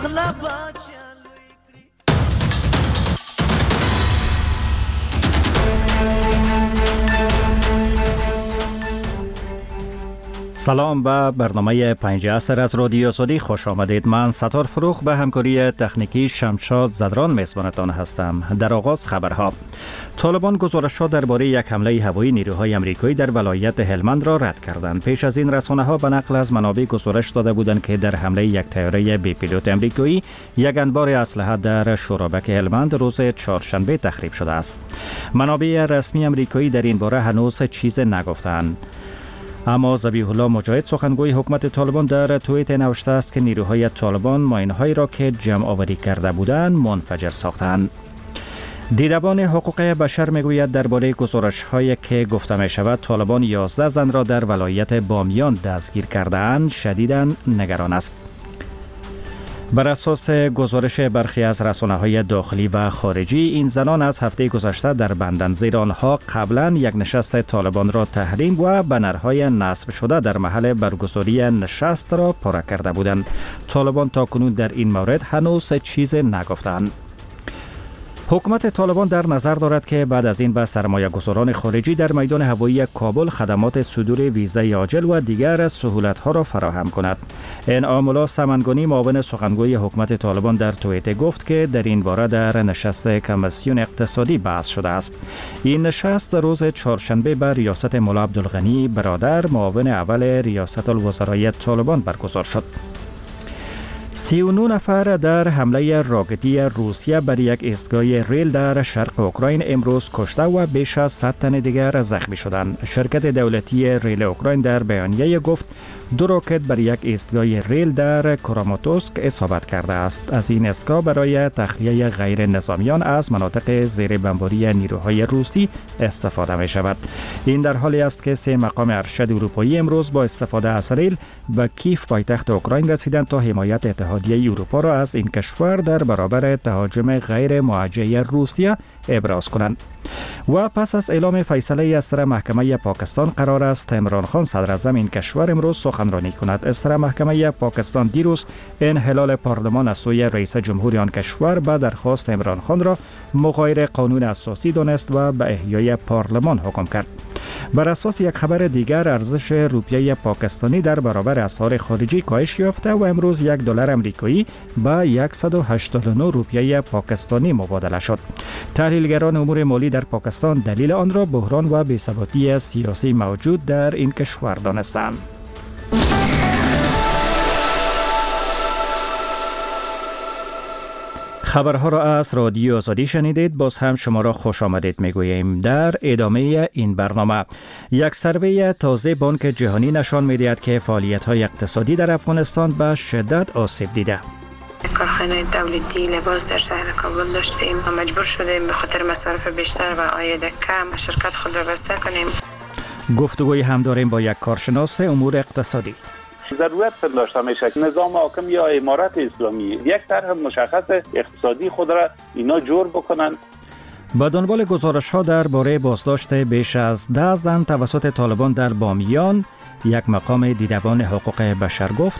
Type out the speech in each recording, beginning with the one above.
سلام به برنامه 5 عصر از رادیو آزادی خوش آمدید. من ستار فروخ به همکاری تکنیکی شمشاد زدران میزبانتان هستم. در آغاز خبرها. طالبان گزارش‌ها درباره یک حمله هوایی نیروهای آمریکایی در ولایت هلمند را رد کردند. پیش از این رسانه‌ها به نقل از منابع گزارش داده بودند که در حمله یک طیاره بی پیلوت آمریکایی یک انبار اسلحه در شورابک هلمند روز چهارشنبه تخریب شده است. منابع رسمی آمریکایی در این باره هنوز چیز نگفتند. اما ذبیح الله مجاهد سخنگوی حکومت طالبان در توییت نوشته است که نیروهای طالبان ماین‌هایی را که جمع آوری کرده بودند منفجر ساختند. دیدبان حقوق بشر میگوید درباره گزارش‌هایی که گفته می‌شود طالبان 11 زن را در ولایت بامیان دستگیر کرده‌اند شدیداً نگران است. بر اساس گزارش برخی از رسانه‌های داخلی و خارجی، این زنان از هفته گذشته در بندنزیر آنها قبلا یک نشست طالبان را تحریم و بنرهای نصب شده در محل برگزاری نشست را پاره کرده بودند. طالبان تاکنون در این مورد هنوز چیز نگفتند. حکومت طالبان در نظر دارد که بعد از این به سرمایه‌گذاران خارجی در میدان هوایی کابل خدمات صدور ویزای عاجل و دیگر سهولت‌ها را فراهم کند. انعام الله سمنگانی معاون سخنگوی حکومت طالبان در توییت گفت که در این باره در نشست کمیسیون اقتصادی بحث شده است. این نشست روز چهارشنبه به ریاست مولا عبدالغنی برادر معاون اول ریاست الوزرای طالبان برگزار شد. 39 نفر در حمله راکتی روسیه بر یک ایستگاه ریل در شرق اوکراین امروز کشته و بیش از 100 تن دیگر زخمی شدند. شرکت دولتی ریل اوکراین در بیانیه گفت 2 راکت بر یک ایستگاه ریل در کراماتوسک اصابت کرده است. از این ایستگاه برای تخلیه غیر نظامیان از مناطق زیر بمباری نیروهای روسی استفاده می شود. این در حالی است که 3 مقام ارشد اروپایی امروز با استفاده از ریل به کیف پایتخت اوکراین رسیدند تا حمایت اتحادیه اروپا را از این کشور در برابر تهاجم غیر موجه روسیه ابراز کنند. و پس از اعلام فیصله از سر محکمه پاکستان قرار است عمران خان صدر اعظم این کشور امروز سخنرانی کند. از سر محکمه پاکستان دیروز انحلال پارلمان از سوی رئیس جمهور آن کشور به درخواست عمران خان را مغایر قانون اساسی دانست و به احیای پارلمان حکم کرد. بر اساس یک خبر دیگر ارزش روپیه پاکستانی در برابر اسعار خارجی کاهش یافته و امروز $1 آمریکایی به 189 روپیه پاکستانی مبادله شد. تحلیلگران امور مالی در پاکستان دلیل آن را بحران و بی‌ثباتی سیاسی موجود در این کشور دانستند. خبرها را از رادیو آزادی شنیدید. باز هم شما را خوش آمدید میگوییم. در ادامه این برنامه یک سروی تازه بانک جهانی نشان می‌دهد که فعالیت‌های اقتصادی در افغانستان به شدت آسیب دیده. کارخانه دولتی لباس در شهر کابل داشتیم و مجبور شدیم به خاطر مصارف بیشتر و عاید کم شرکت خود را بسته کنیم. گفتگوی هم داریم با یک کارشناس امور اقتصادی. ضرورت داشته میشه نظام حاکم یا امارت اسلامی یک طرح مشخص اقتصادی خود را اینا جور بکنن. با دنبال گزارش‌ها درباره بازداشت بیش از 10 زن توسط طالبان در بامیان، یک مقام دیدبان حقوق بشر گفت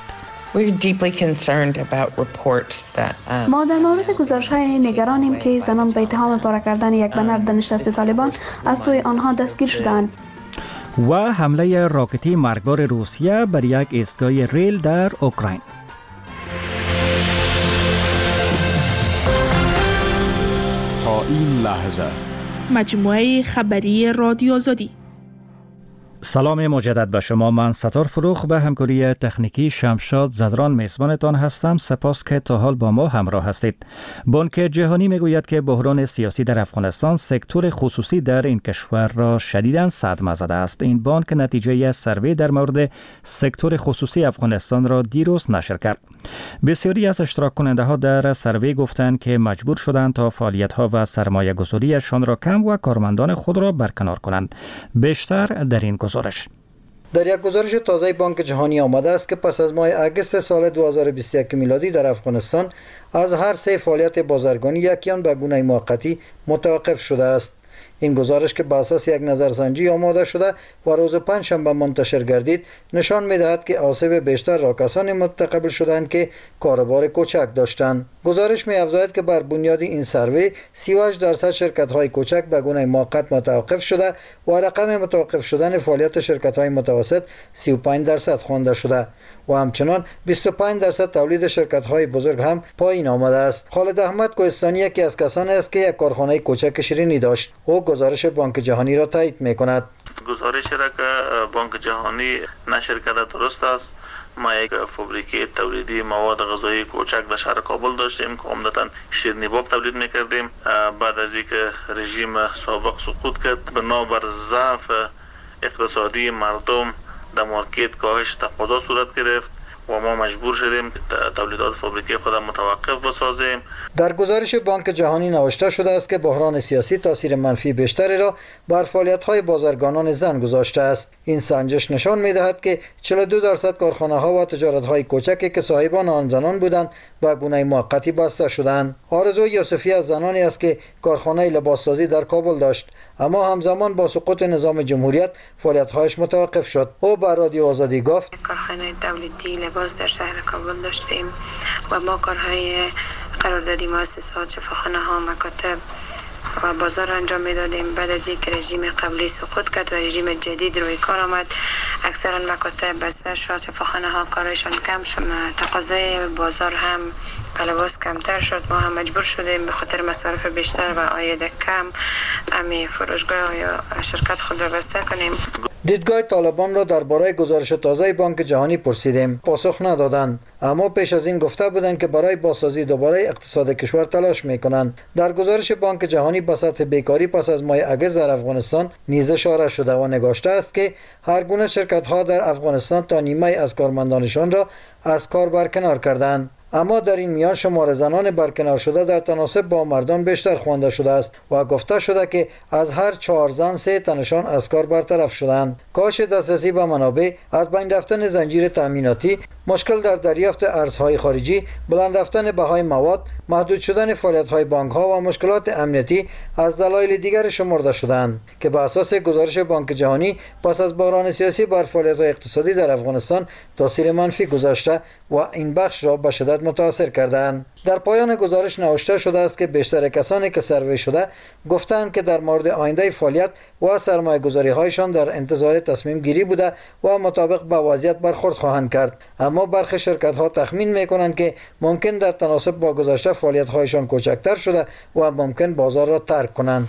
ما در مورد گزارش‌های نگرانیم که زنان به اتهام پاره کردن یک بنر در نشست طالبان از سوی آنها دستگیر شدند. و حمله راکتی مرگبار روسیه بر یک ایستگاه ریل در اوکراین. تا این لحظه مجموعه خبری رادیو آزادی. سلام مجدد به شما. من ستار فروخ به همکاری تکنیکی شمشاد زدران میزبانتان هستم. سپاس که تا حال با ما همراه هستید. بانک جهانی میگوید که بحران سیاسی در افغانستان سکتور خصوصی در این کشور را شدیداً صدمه زده است. این بانک نتیجه سروی در مورد سکتور خصوصی افغانستان را دیروز نشر کرد. بسیاری از اشتراک کننده ها در سروی گفتند که مجبور شدند تا فعالیت ها و سرمایه گذاریشان را کم و کارمندان خود را برکنار کنند. بیشتر در این گزارش. در یک گزارش تازه بانک جهانی آمده است که پس از ماه اگست سال 2021 میلادی در افغانستان از هر 3 فعالیت بازرگانی یکیان به گونه موقتی متوقف شده است. این گزارش که بر اساس یک نظرسنجی آماده شده و روز پنجشنبه منتشر گردید نشان می‌دهد که آسیب بیشتر را کسانی متقبل شدند که کاروبار کوچک داشتند. گزارش می‌افزاید که بر بنیاد این سروی 38% شرکت‌های کوچک به گونه موقت متوقف شده و رقم متوقف شدن فعالیت شرکت‌های متوسط 35% خوانده شده و همچنان 25% تولید شرکت‌های بزرگ هم پایین آمده است. خالد احمد کوهستانی یکی از کسانی است که یک کارخانه کوچک شیرینی داشت. او گزارش بانک جهانی را تایید می‌کند. گزارش را که بانک جهانی نشر کرده درست است. ما یک فابریکه تولیدی مواد غذایی کوچک در شهر کابل داشتیم که عمدتاً شیرینی باب تولید می‌کردیم. بعد از اینکه رژیم سابق سقوط کرد بنابر ضعف اقتصادی مردم در مارکت کاهش تقاضا صورت گرفت و ما مجبور شدیم تولیدات فابریکه خود متوقف بسازیم. در گزارش بانک جهانی نوشته شده است که بحران سیاسی تاثیر منفی بیشتری را بر فعالیت‌های بازرگانان زن گذاشته است. این سنجش نشان می‌دهد که 42% کارخانه‌ها و تجارت‌های کوچکی که صاحبان آن زنان بودند به گونه موقتی بسته شدند. آرزو یوسفی از زنانی است که کارخانه لباسسازی در کابل داشت، اما همزمان با سقوط نظام جمهوریت فعالیت‌هایش متوقف شد. او به رادیو آزادی گفت: کارخانه تولیدی لباس در شهر کابل داشتیم و ما کارهای قراردادی مؤسسات، شفاخانه‌ها، مکاتب و بازار انجام میدادیم. بعد از اینکه رژیم قبلی سقوط کرد و رژیم جدید روی کار آمد، اکثرا مکاتب بسته شد، شفاخانه‌ها کارشان کم شد، تقاضای بازار هم لباس کمتر شد. ما هم مجبور شدیم به خاطر مصارف بیشتر و عاید کم امی فروشگاه یا شرکت خود را بسته کنیم. دیدگاه طالبان را درباره گزارش تازه بانک جهانی پرسیدیم. پاسخ ندادند، اما پیش از این گفته بودند که برای بازسازی دوباره اقتصاد کشور تلاش میکنند. در گزارش بانک جهانی به سطح بیکاری پس از ماه اگست در افغانستان نیز اشاره شده و نگاشته است که هر گونه شرکت ها در افغانستان تا نیمه از کارمندانشان را از کار برکنار کردند. اما در این میان شمار زنان برکنار شده در تناسب با مردان بیشتر خوانده شده است و گفته شده که از هر 4 زن 3 تنشان از کار برطرف شدند. کاهش دسترسی به منابع، از بین رفتن زنجیره تامیناتی، مشکل در دریافت ارزهای خارجی، بلند رفتن بهای مواد، محدود شدن فعالیت‌های بانک‌ها و مشکلات امنیتی از دلایل دیگر شمرده شدند که بر اساس گزارش بانک جهانی پس از بحران سیاسی بر فعالیت‌های اقتصادی در افغانستان تاثیر منفی گذاشته و این بخش را به شدت متاثر کردند. در پایان گزارش نوشته شده است که بیشتر کسانی که سروی شده گفتند که در مورد آینده فعالیت و سرمایه‌گذاری‌هایشان در انتظار تصمیم گیری بوده و مطابق با وضعیت برخورد خواهند کرد. اما برخی شرکت‌ها تخمین می‌کنند که ممکن در تناسب با گذشته فعالیت‌هایشان کوچکتر شده و ممکن بازار را ترک کنند.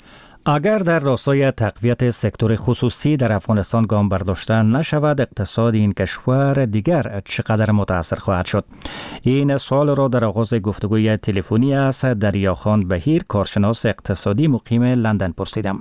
اگر در راستای تقویت سکتور خصوصی در افغانستان گام برداشته نشود، اقتصاد این کشور دیگر چقدر متاثر خواهد شد؟ این سوال را در آغاز گفتگوی تلفنی از دریاخان بهیر، کارشناس اقتصادی مقیم لندن پرسیدم.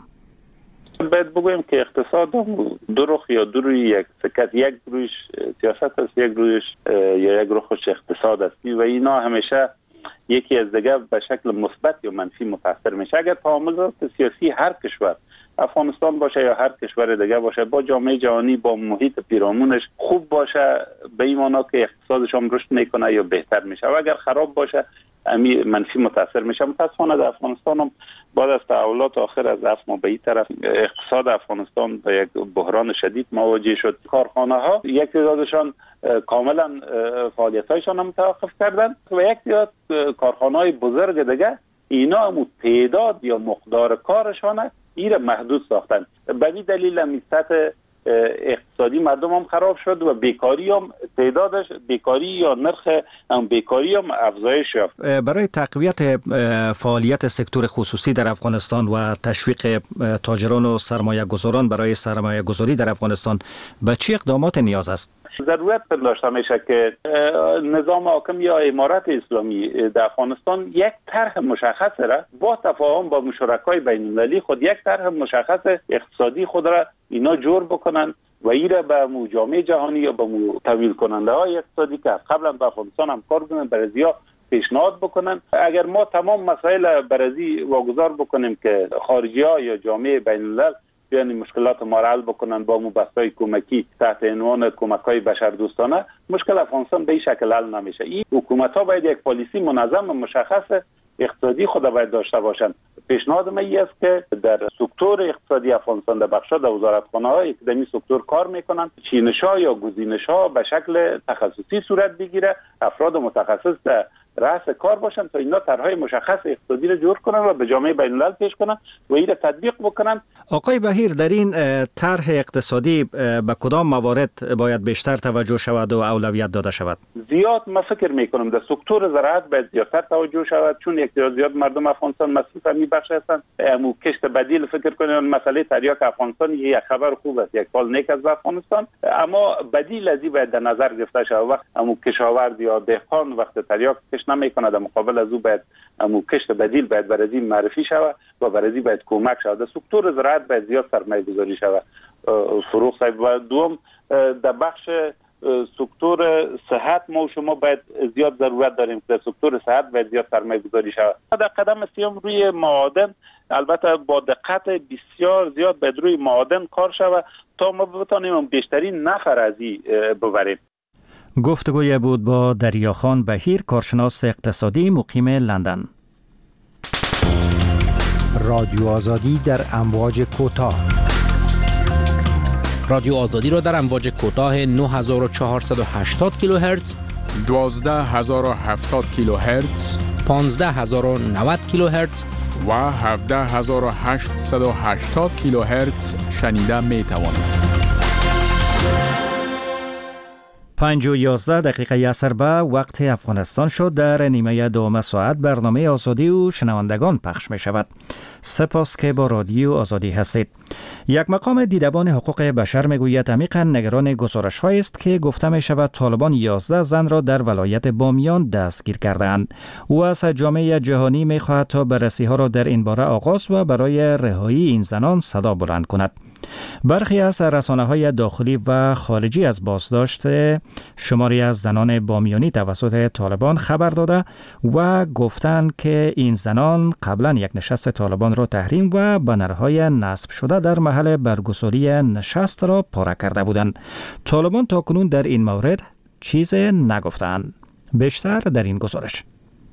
باید بگویم که اقتصاد دو رخ یا دو روی یک سکت، یک رویش سیاست است، یک رویش یا یک رخش اقتصاد است و اینا همیشه یکی از دیگه به شکل مثبت یا منفی متاثر میشه. اگر تعاملات سیاسی هر کشور، افغانستان باشه یا هر کشور دیگه باشه، با جامعه جهانی، با محیط پیرامونش خوب باشه، به این معنی که اقتصادش هم رشد میکنه یا بهتر میشه، و اگر خراب باشه منفی متاثر میشه. متاسفانه در افغانستان هم بعد از تحولات آخر از افغان به این طرف اقتصاد افغانستان به یک بحران شدید مواجه شد. کارخانه ها یک تعدادشان کاملا فعالیت‌هایشان هم توقف کردن و یک تعداد کارخانه‌های بزرگ دیگه اینا هم تعداد یا مقدار کارشان ایره محدود ساختن. به این دلیل هم سطح اقتصادی مردم هم خراب شد و بیکاری هم تعدادش، بیکاری یا نرخ بیکاری هم افزایش یافت. برای تقویت فعالیت سکتور خصوصی در افغانستان و تشویق تاجران و سرمایه گذاران برای سرمایه گذاری در افغانستان به چه اقدامات نیاز است؟ ضرورت داشته میشه که نظام حاکم یا امارت اسلامی در افغانستان یک طرح مشخص را با تفاهم با مشارکای بین المللی خود یک طرح مشخص اقتصادی خود را اینا جور بکنن و این را به جامعه جهانی یا به تمویل کننده های اقتصادی که قبلا به افغانستان هم کار کنن برازیا پیشنهاد بکنن. اگر ما تمام مسائل برازی واگذار بکنیم که خارجی ها یا جامعه بین الملل یعنی مشکلات ما را حل بکنن با بحث‌های کمکی تحت عنوان کمک‌های بشردوستانه، مشکل افغانستان به این شکل حل نمیشه. این حکومت‌ها باید یک پالیسی منظم و مشخص اقتصادی خود باید داشته باشند. پیشنهاد من است که در سکتور اقتصادی افغانستان در بخش‌ها در وزارتخانه‌های که در این سکتور کار میکنن چینش‌ها یا گزینش‌ها به شکل تخصصی صورت بگیره، افراد متخصص در رأس کار باشن تا اینا طرح‌های مشخص اقتصادی رو جور کنن و به جامعه بین‌الملل پیش کنن و این را تطبیق بکنن. آقای بهیر، در این طرح اقتصادی به کدام موارد باید بیشتر توجه شود و اولویت داده شود؟ زیاد من فکر میکنم در سکتور زراعت باید زیادتر توجه شود، چون زیاد مردم افغانستان مسئول همین بخش هستند. امو کشت بدیل فکر کنید مسئله تریاک افغانستان یک خبر خوب است، یک فال نیک از افغانستان، اما بدیل از این باید در نظر گرفته شود. وقت امو کشاورز یا دهقان وقت تریاک کشت نمیکنه، در مقابل از او باید امو کشت بدیل باید برای معرفی شود و برای باید کمک شود. در سکتور زراعت باید زیاد سرمایه گذاری شود. فروغ صاحب و دوم در بخش سکتور صحت ما و شما باید زیاد ضرورت داریم. در سکتور صحت باید زیاد سرمایه گذاری شود. در قدم سیوم روی معادن، البته با دقت بسیار زیاد باید روی معادن کار شود تا ما بتانیم بیشترین نفر از این ببریم. گفتگوی بود با دریاخان بهیر، کارشناس اقتصادی مقیم لندن. رادیو آزادی در امواج کوتاه. رادیو آزادی را در امواج کوتاه 9480 کیلوهرتز، 12070 کیلوهرتز، 15090 کیلوهرتز و 17880 کیلوهرتز شنیده می توانید. 5:11 عصر به وقت افغانستان شد. در نیمه دوم ساعت برنامه آزادی و شنوندگان پخش می شود. سپاس که با رادیو آزادی هستید. یک مقام دیدبان حقوق بشر می گوید عمیقاً نگران گزارش هایی است که گفته می شود طالبان 11 زن را در ولایت بامیان دستگیر کردند. او از جامعه جهانی می خواهد تا بررسی ها را در این باره آغاز و برای رهایی این زنان صدا بلند کند. برخی از رسانه‌های داخلی و خارجی از بازداشت شماری از زنان بامیانی توسط طالبان خبر داده و گفتند که این زنان قبلا یک نشست طالبان را تحریم و بنرهای نصب شده در محل برگزاری نشست را پاره کرده بودند. طالبان تاکنون در این مورد چیز نگفتند. بیشتر در این گزارش.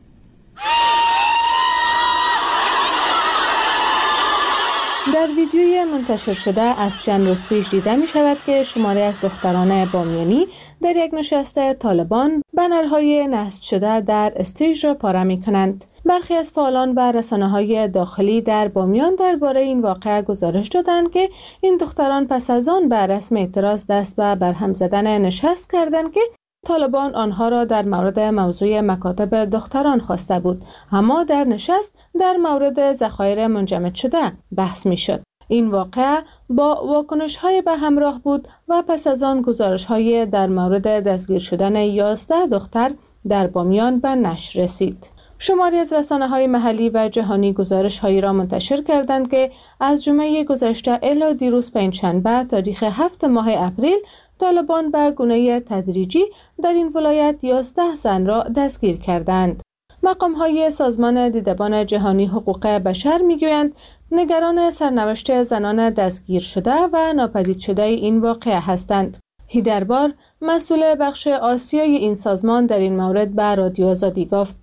در ویدیوی منتشر شده از چند روز پیش دیده می شود که شماری از دختران بامیانی در یک نشست طالبان بنرهای نصب شده در استیج را پاره می کنند. برخی از فعالان و رسانه‌های داخلی در بامیان درباره این واقعه گزارش دادند که این دختران پس از آن بر رسم اعتراض دست به برهم زدن نشست کردند که طالبان آنها را در مورد موضوع مکاتب دختران خواسته بود، اما در نشست در مورد ذخایر منجمد شده بحث می شد. این واقعه با واکنش‌های به همراه بود و پس از آن گزارش‌های در مورد دستگیر شدن 11 دختر در بامیان به نشر رسید. شماری از رسانه‌های محلی و جهانی گزارش‌هایی را منتشر کردند که از جمعه گذشته الی دیروز پنجشنبه تاریخ 7 ماه اپریل طالبان به گونه تدریجی در این ولایت 11 زن را دستگیر کردند. مقام‌های سازمان دیدبان جهانی حقوق بشر می‌گویند نگران سرنوشت زنان دستگیر شده و ناپدید شده این واقعه هستند. هیدربار مسئول بخش آسیای این سازمان در این مورد به رادیو آزادی گفت: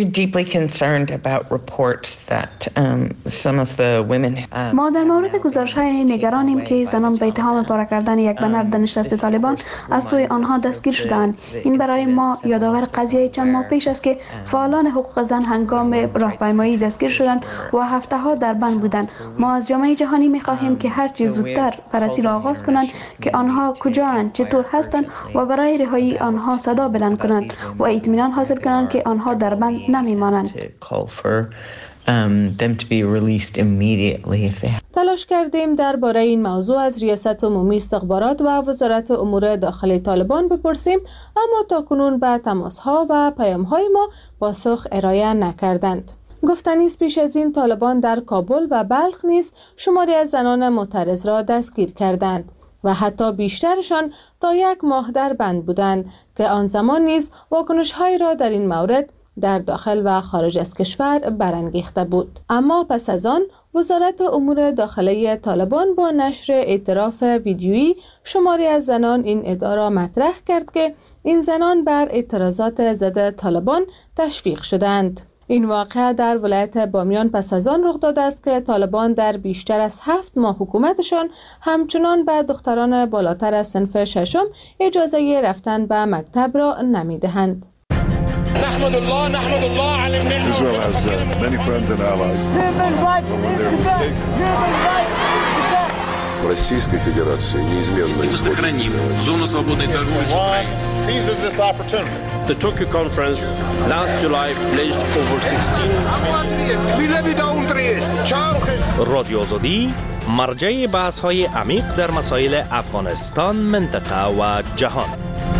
ما در مورد گزارش‌های نگرانیم که زنان به اتهام پاره کردن یک بنر در نشست طالبان از سوی آنها دستگیر شدند. این برای ما یادآور قضیه چند ماه پیش است که فعالان حقوق زن هنگام راهپیمایی دستگیر شدند و هفته‌ها در بند بودند. ما از جامعه جهانی می‌خواهیم که هر چه زودتر بررسی را آغاز کنند که آنها کجااند، چطور هستند و برای رهایی آنها صدا بلند کنند و اطمینان حاصل کنند که آنها در بند نمی‌مانند. تلاش کردیم درباره این موضوع از ریاست عمومی استخبارات و وزارت امور داخلی طالبان بپرسیم، اما تاکنون به تماس‌ها و پیام‌های ما پاسخ ارائه نکردند. گفتنی است پیش از این طالبان در کابل و بلخ نیز شماری از زنان معترض را دستگیر کردند و حتی بیشترشان تا 1 ماه در بند بودند که آن زمان نیز واکنش‌های را در این مورد در داخل و خارج از کشور برانگیخته بود. اما پس از آن وزارت امور داخلی طالبان با نشر اعتراف ویدیویی شماری از زنان این ادعا را مطرح کرد که این زنان بر اعتراضات ضد طالبان تشویق شدند. این واقعه در ولایت بامیان پس از آن رخ داده است که طالبان در بیشتر از 7 ماه حکومتشان همچنان به دختران بالاتر از صنف ششم اجازه رفتن به مکتب را نمی‌دهند. نحمد الله على النعمة. Israel has many friends and allies. В Российской Федерации неизменно сохраним зону свободной торговли с Украиной. Seizes this opportunity. The Tokyo conference last July pledged over 16 رادیو آزادی مرجع بحث‌های عمیق در مسائل افغانستان، منطقه و جهان.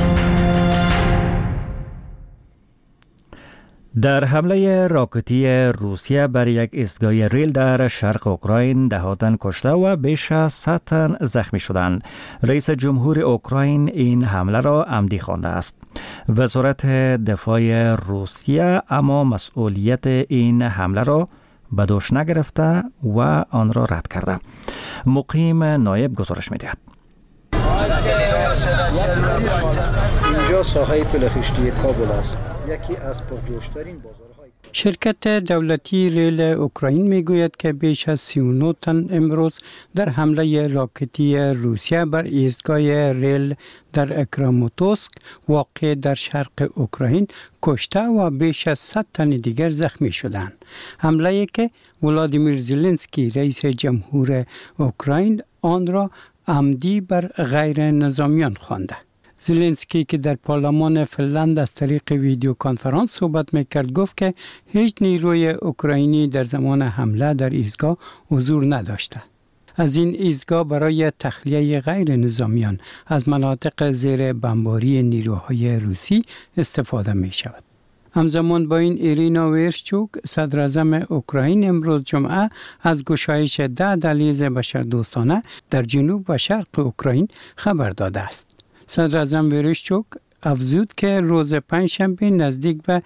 در حمله راکتی روسیه بر یک ایستگاه ریل در شرق اوکراین 10 تن کشته و بیش از 100 تن زخمی شدند. رئیس جمهور اوکراین این حمله را عمدی خوانده است. وزارت دفاع روسیه اما مسئولیت این حمله را به دوش نگرفته و آن را رد کرده. مقیم نایب گزارش می‌دهد. اینجا ساحه پلخشتی کابل است. یکی از پرجوش‌ترین بازارهای شرکت دولتی ریل اوکراین میگوید که بیش از 39 تن امروز در حمله راکتی روسیه بر ایستگاه ریل در کراماتورسک واقع در شرق اوکراین کشته و بیش از 100 تن دیگر زخمی شدند. حمله که ولادیمیر زلنسکی رئیس جمهور اوکراین آن را عمدی بر غیر نظامیان خوانده. زلنسکی که در پارلمان فنلند از طریق ویدیو کنفرانس صحبت میکرد گفت که هیچ نیروی اوکراینی در زمان حمله در ایستگاه حضور نداشته. از این ایستگاه برای تخلیه غیر نظامیان از مناطق زیر بمباری نیروهای روسی استفاده می شود. همزمان با این ایرینا ورشچوک صدر اعظم اوکراین امروز جمعه از گشایش 10 دهلیز بشردوستانه در جنوب و شرق اوکراین خبر داده است. صدر اعظم ورشچوک افزود که روز پنجشنبه نزدیک به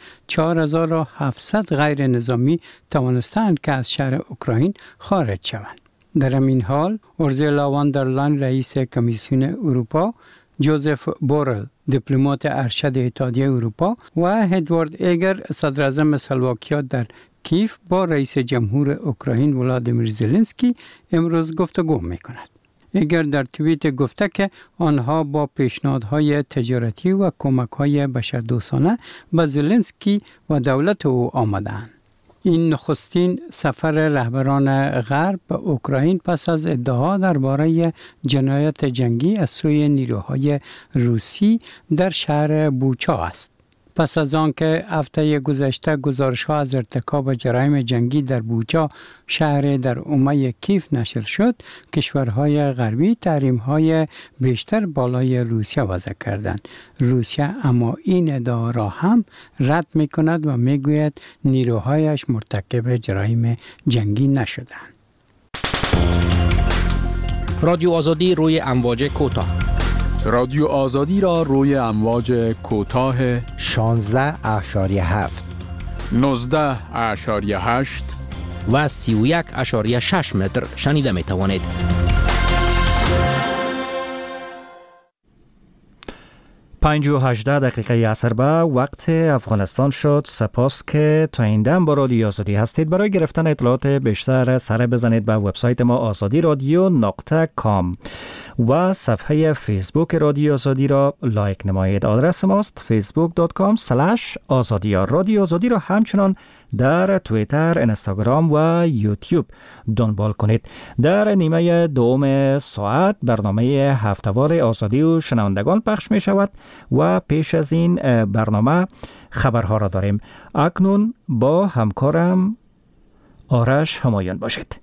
4700 غیر نظامی توانستند که از شهر اوکراین خارج شوند. در همین حال اورزولا وان در لین رئیس کمیسیون اروپا، جوزف بورل دیپلمات ارشد اتحادیه اروپا و ادوارد ایگر صدر اعظم اسلواکیا در کیف با رئیس جمهور اوکراین ولادیمیر زلنسکی امروز گفتگو می‌کند. ایگر در توییت گفته که آنها با پیشنهادهای تجارتی و کمک‌های بشردوستانه به زلنسکی و دولت او آمدند. این نخستین سفر رهبران غرب به اوکراین پس از ادعا درباره جنایت جنگی از سوی نیروهای روسی در شهر بوچا است. پس از آنکه هفته گذشته گزارش‌ها از ارتکاب جرایم جنگی در بوچا شهر در اومه کیف نشر شد، کشورهای غربی تحریم‌های بیشتر بالای روسیه وضع کردند. روسیه اما این ادعا را هم رد می‌کند و می‌گوید نیروهایش مرتکب جرایم جنگی نشدند. رادیو آزادی روی امواج کوتاه. رادیو آزادی را روی امواج کوتاه 16.7 19.8 و 31.6 متر شنیده می توانید. پنج و 18 دقیقه عصر به وقت افغانستان شد. سپاس که تا این دم با رادیو آزادی هستید. برای گرفتن اطلاعات بیشتر سر بزنید به وبسایت ما azadiradyo.com و صفحه فیسبوک رادیو آزادی را لایک نمایید. آدرس ماست facebook.com/azadiya. رادیو آزادی را همچنان در توییتر، اینستاگرام و یوتیوب دنبال کنید. در نیمه دوم ساعت برنامه هفته‌وار آزادی و شنوندگان پخش می شود و پیش از این برنامه خبرها را داریم. اکنون با همکارم آرش همایون باشید.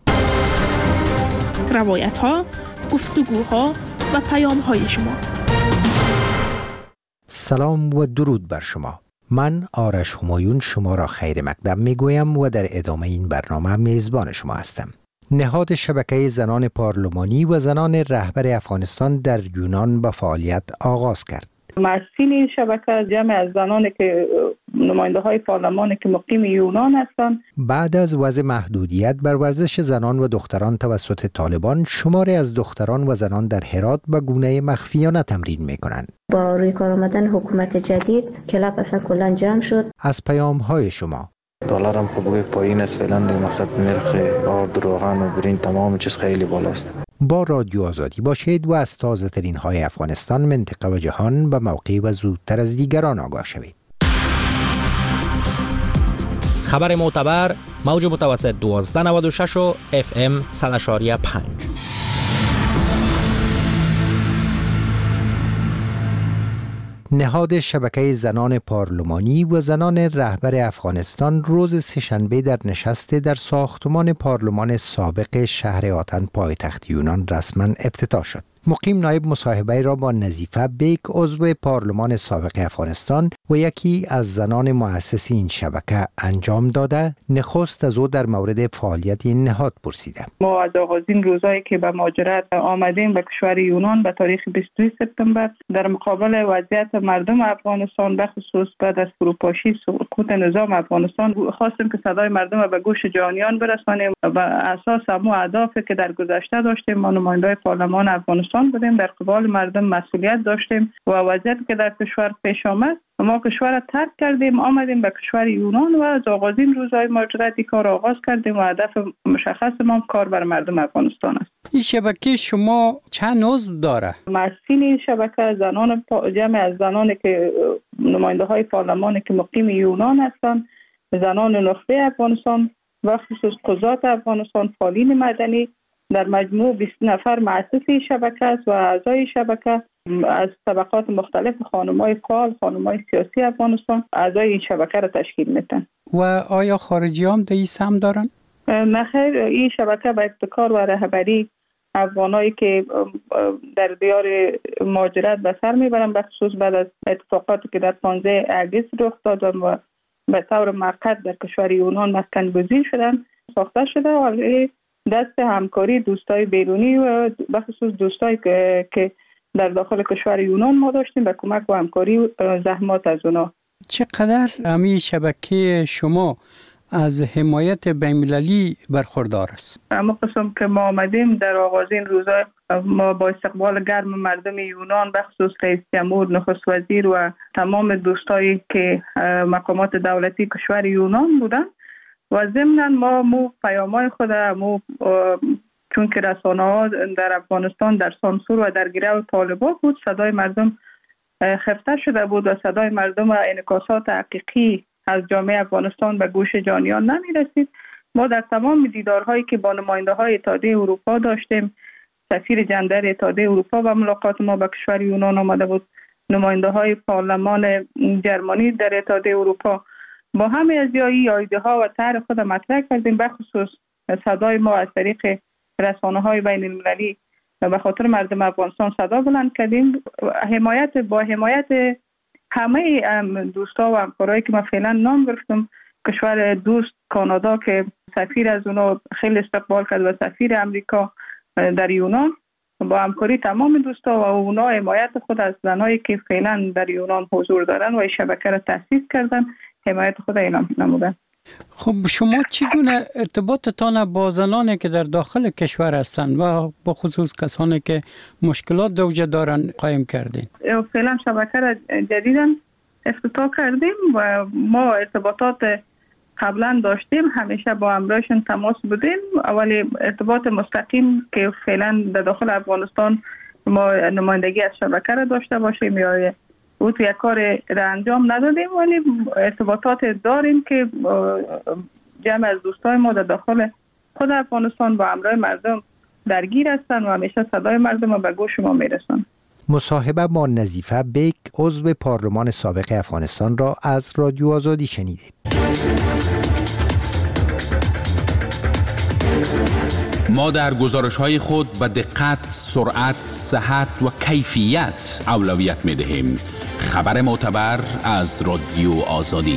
روایت ها، گفتگوها و پیام های شما. سلام و درود بر شما. من آرش همایون شما را خیر مقدم می گویم و در ادامه این برنامه میزبان شما هستم. نهاد شبکه زنان پارلمانی و زنان رهبر افغانستان در یونان به فعالیت آغاز کرد. مسئول شبکه جمع از زنانی که نماینده های پارلمان که مقیم یونان هستند. بعد از وضع محدودیت بر ورزش زنان و دختران توسط طالبان، شماری از دختران و زنان در هرات به گونه مخفیانه تمرین می کنند. با روی کار آمدن حکومت جدید کلاب اصلا کلا جمع شد. از پیام های شما دلار هم خب پایین است فعلا، در مقصد نرخ آرد روغن و برین تمام چیز خیلی بالاست. با رادیو آزادی باشید و از تازه ترین های افغانستان، منطقه و جهان به موقع و زودتر از دیگران آگاه شوید. خبر معتبر، موج متوسط 1296 و FM 100.5. نهاد شبکه زنان پارلمانی و زنان رهبر افغانستان روز سه‌شنبه در نشست در ساختمان پارلمان سابق شهر آتن پایتخت یونان رسما افتتاح شد. مقیم نایب مصاحبه را با نظیفه بیک، عضو پارلمان سابق افغانستان و یکی از زنان مؤسس این شبکه انجام داده، نخست از او در مورد فعالیت این نهاد پرسیده. ما از آغازین روزایی که به مهاجرت آمدیم به کشور یونان به تاریخ 22 سپتامبر در مقابل وضعیت مردم افغانستان، به خصوص بعد از فروپاشی سقوط نظام افغانستان، خواستیم که صدای مردم به گوش جهانیان برسانیم و بر اساس همون اهدافی که در گذشته داشتیم. ما نماینده‌های پارلمان افغانستان بودیم، در قبال مردم مسئولیت داشتیم و وضعیتی که در کشور پیش آمد، ما کشور را ترک کردیم، آمدیم به کشور یونان و از آغازین روزهای مهاجرت کار آغاز کردیم و هدف مشخص ما کار بر مردم افغانستان است. این شبکه شما چند عضو داره؟ مسئولین این شبکه زنان جمع از زنانی که نماینده های پارلمان که مقیم یونان هستند، زنان نخبه افغانستان و خصوص قضات افغانستان، فعالین مدنی، در مجموع 20 نفر مؤسس شبکه است و اعضای شبکه از طبقات مختلف، خانم‌های فعال، خانم‌های سیاسی افغانستان اعضای این شبکه را تشکیل میدن. و آیا خارجی هم در این سهم دارن؟ نخیر، این شبکه به ابتکار و رهبری افغانایی که در دیار مهاجرت به سر میبرن، به خصوص بعد از اتفاقاتی که در 15 اگست رخ داد و به طور موقت در کشور یونان مسکن گزین شدن، ساخته شده و دست همکاری دوستای بیرونی و به خصوص دوستایی که در داخل کشور یونان ما داشتیم به کمک و همکاری و زحمات از اونا. چقدر همین شبکه شما از حمایت بین‌المللی برخوردار است؟ اما قسم که ما آمدیم در آغازین روزا، ما با استقبال گرم مردم یونان، به خصوص رئیس جمهور، نخست وزیر و تمام دوستایی که مقامات دولتی کشور یونان بودن و ضمناً ما پیام‌های خود چون که رسانه‌ها در افغانستان در سانسور و در گرو طالبان بود، صدای مردم خفته شده بود و صدای مردم و انعکاسات حقیقی از جامعه افغانستان به گوش جهانیان نمی‌رسید. ما در تمام دیدارهایی که با نماینده‌های اتحادیه اروپا داشتیم، سفیر جندر اتحادیه اروپا و ملاقات ما با کشور یونان آمده بود، نماینده‌های پارلمان جرمنی در اتحادیه اروپا، با همه از ایده‌ها و طرح خود مطرح کردیم. به خصوص صدای ما از طریق رسانه‌های بین‌المللی به خاطر مردم افغانستان صدا بلند کردیم. با حمایت همه دوستا و همکارایی که من فعلا نام گرفتم، کشور دوست کانادا که سفیر از اونا خیلی استقبال کرد و سفیر امریکا در یونان، با همکاری تمام دوستا و اونا حمایت خود از زنایی که فعلا در یونان حضور دارن و این شبکه را تأسیس کردن، حمایت خود اعلام نمودن. خب شما چگونه ارتباطتان با زنانی که در داخل کشور هستند و با خصوص کسانی که مشکلات زوجه دارن قایم کردین؟ فعلا شبکه را جدیداً افتتاح کردیم و ما ارتباطات قبلا داشتیم، همیشه با همراهشون تماس بودیم. اولی ارتباط مستقیم که فعلا در داخل افغانستان ما نمایندگی از شبکه را داشته باشیم یا او یک کار را انجام ندادیم، ولی ارتباطات داریم که جمع از دوستای ما در داخل خود افغانستان با همراه مردم درگیر هستند و همیشه صدای مردم را به گوش ما میرسند. مصاحبه با نظیفه بیک، عضو پارلمان سابق افغانستان را از رادیو آزادی شنیدید. ما در گزارش‌های خود به دقت، سرعت، صحت و کیفیت اولویت می‌دهیم. خبر معتبر از رادیو آزادی.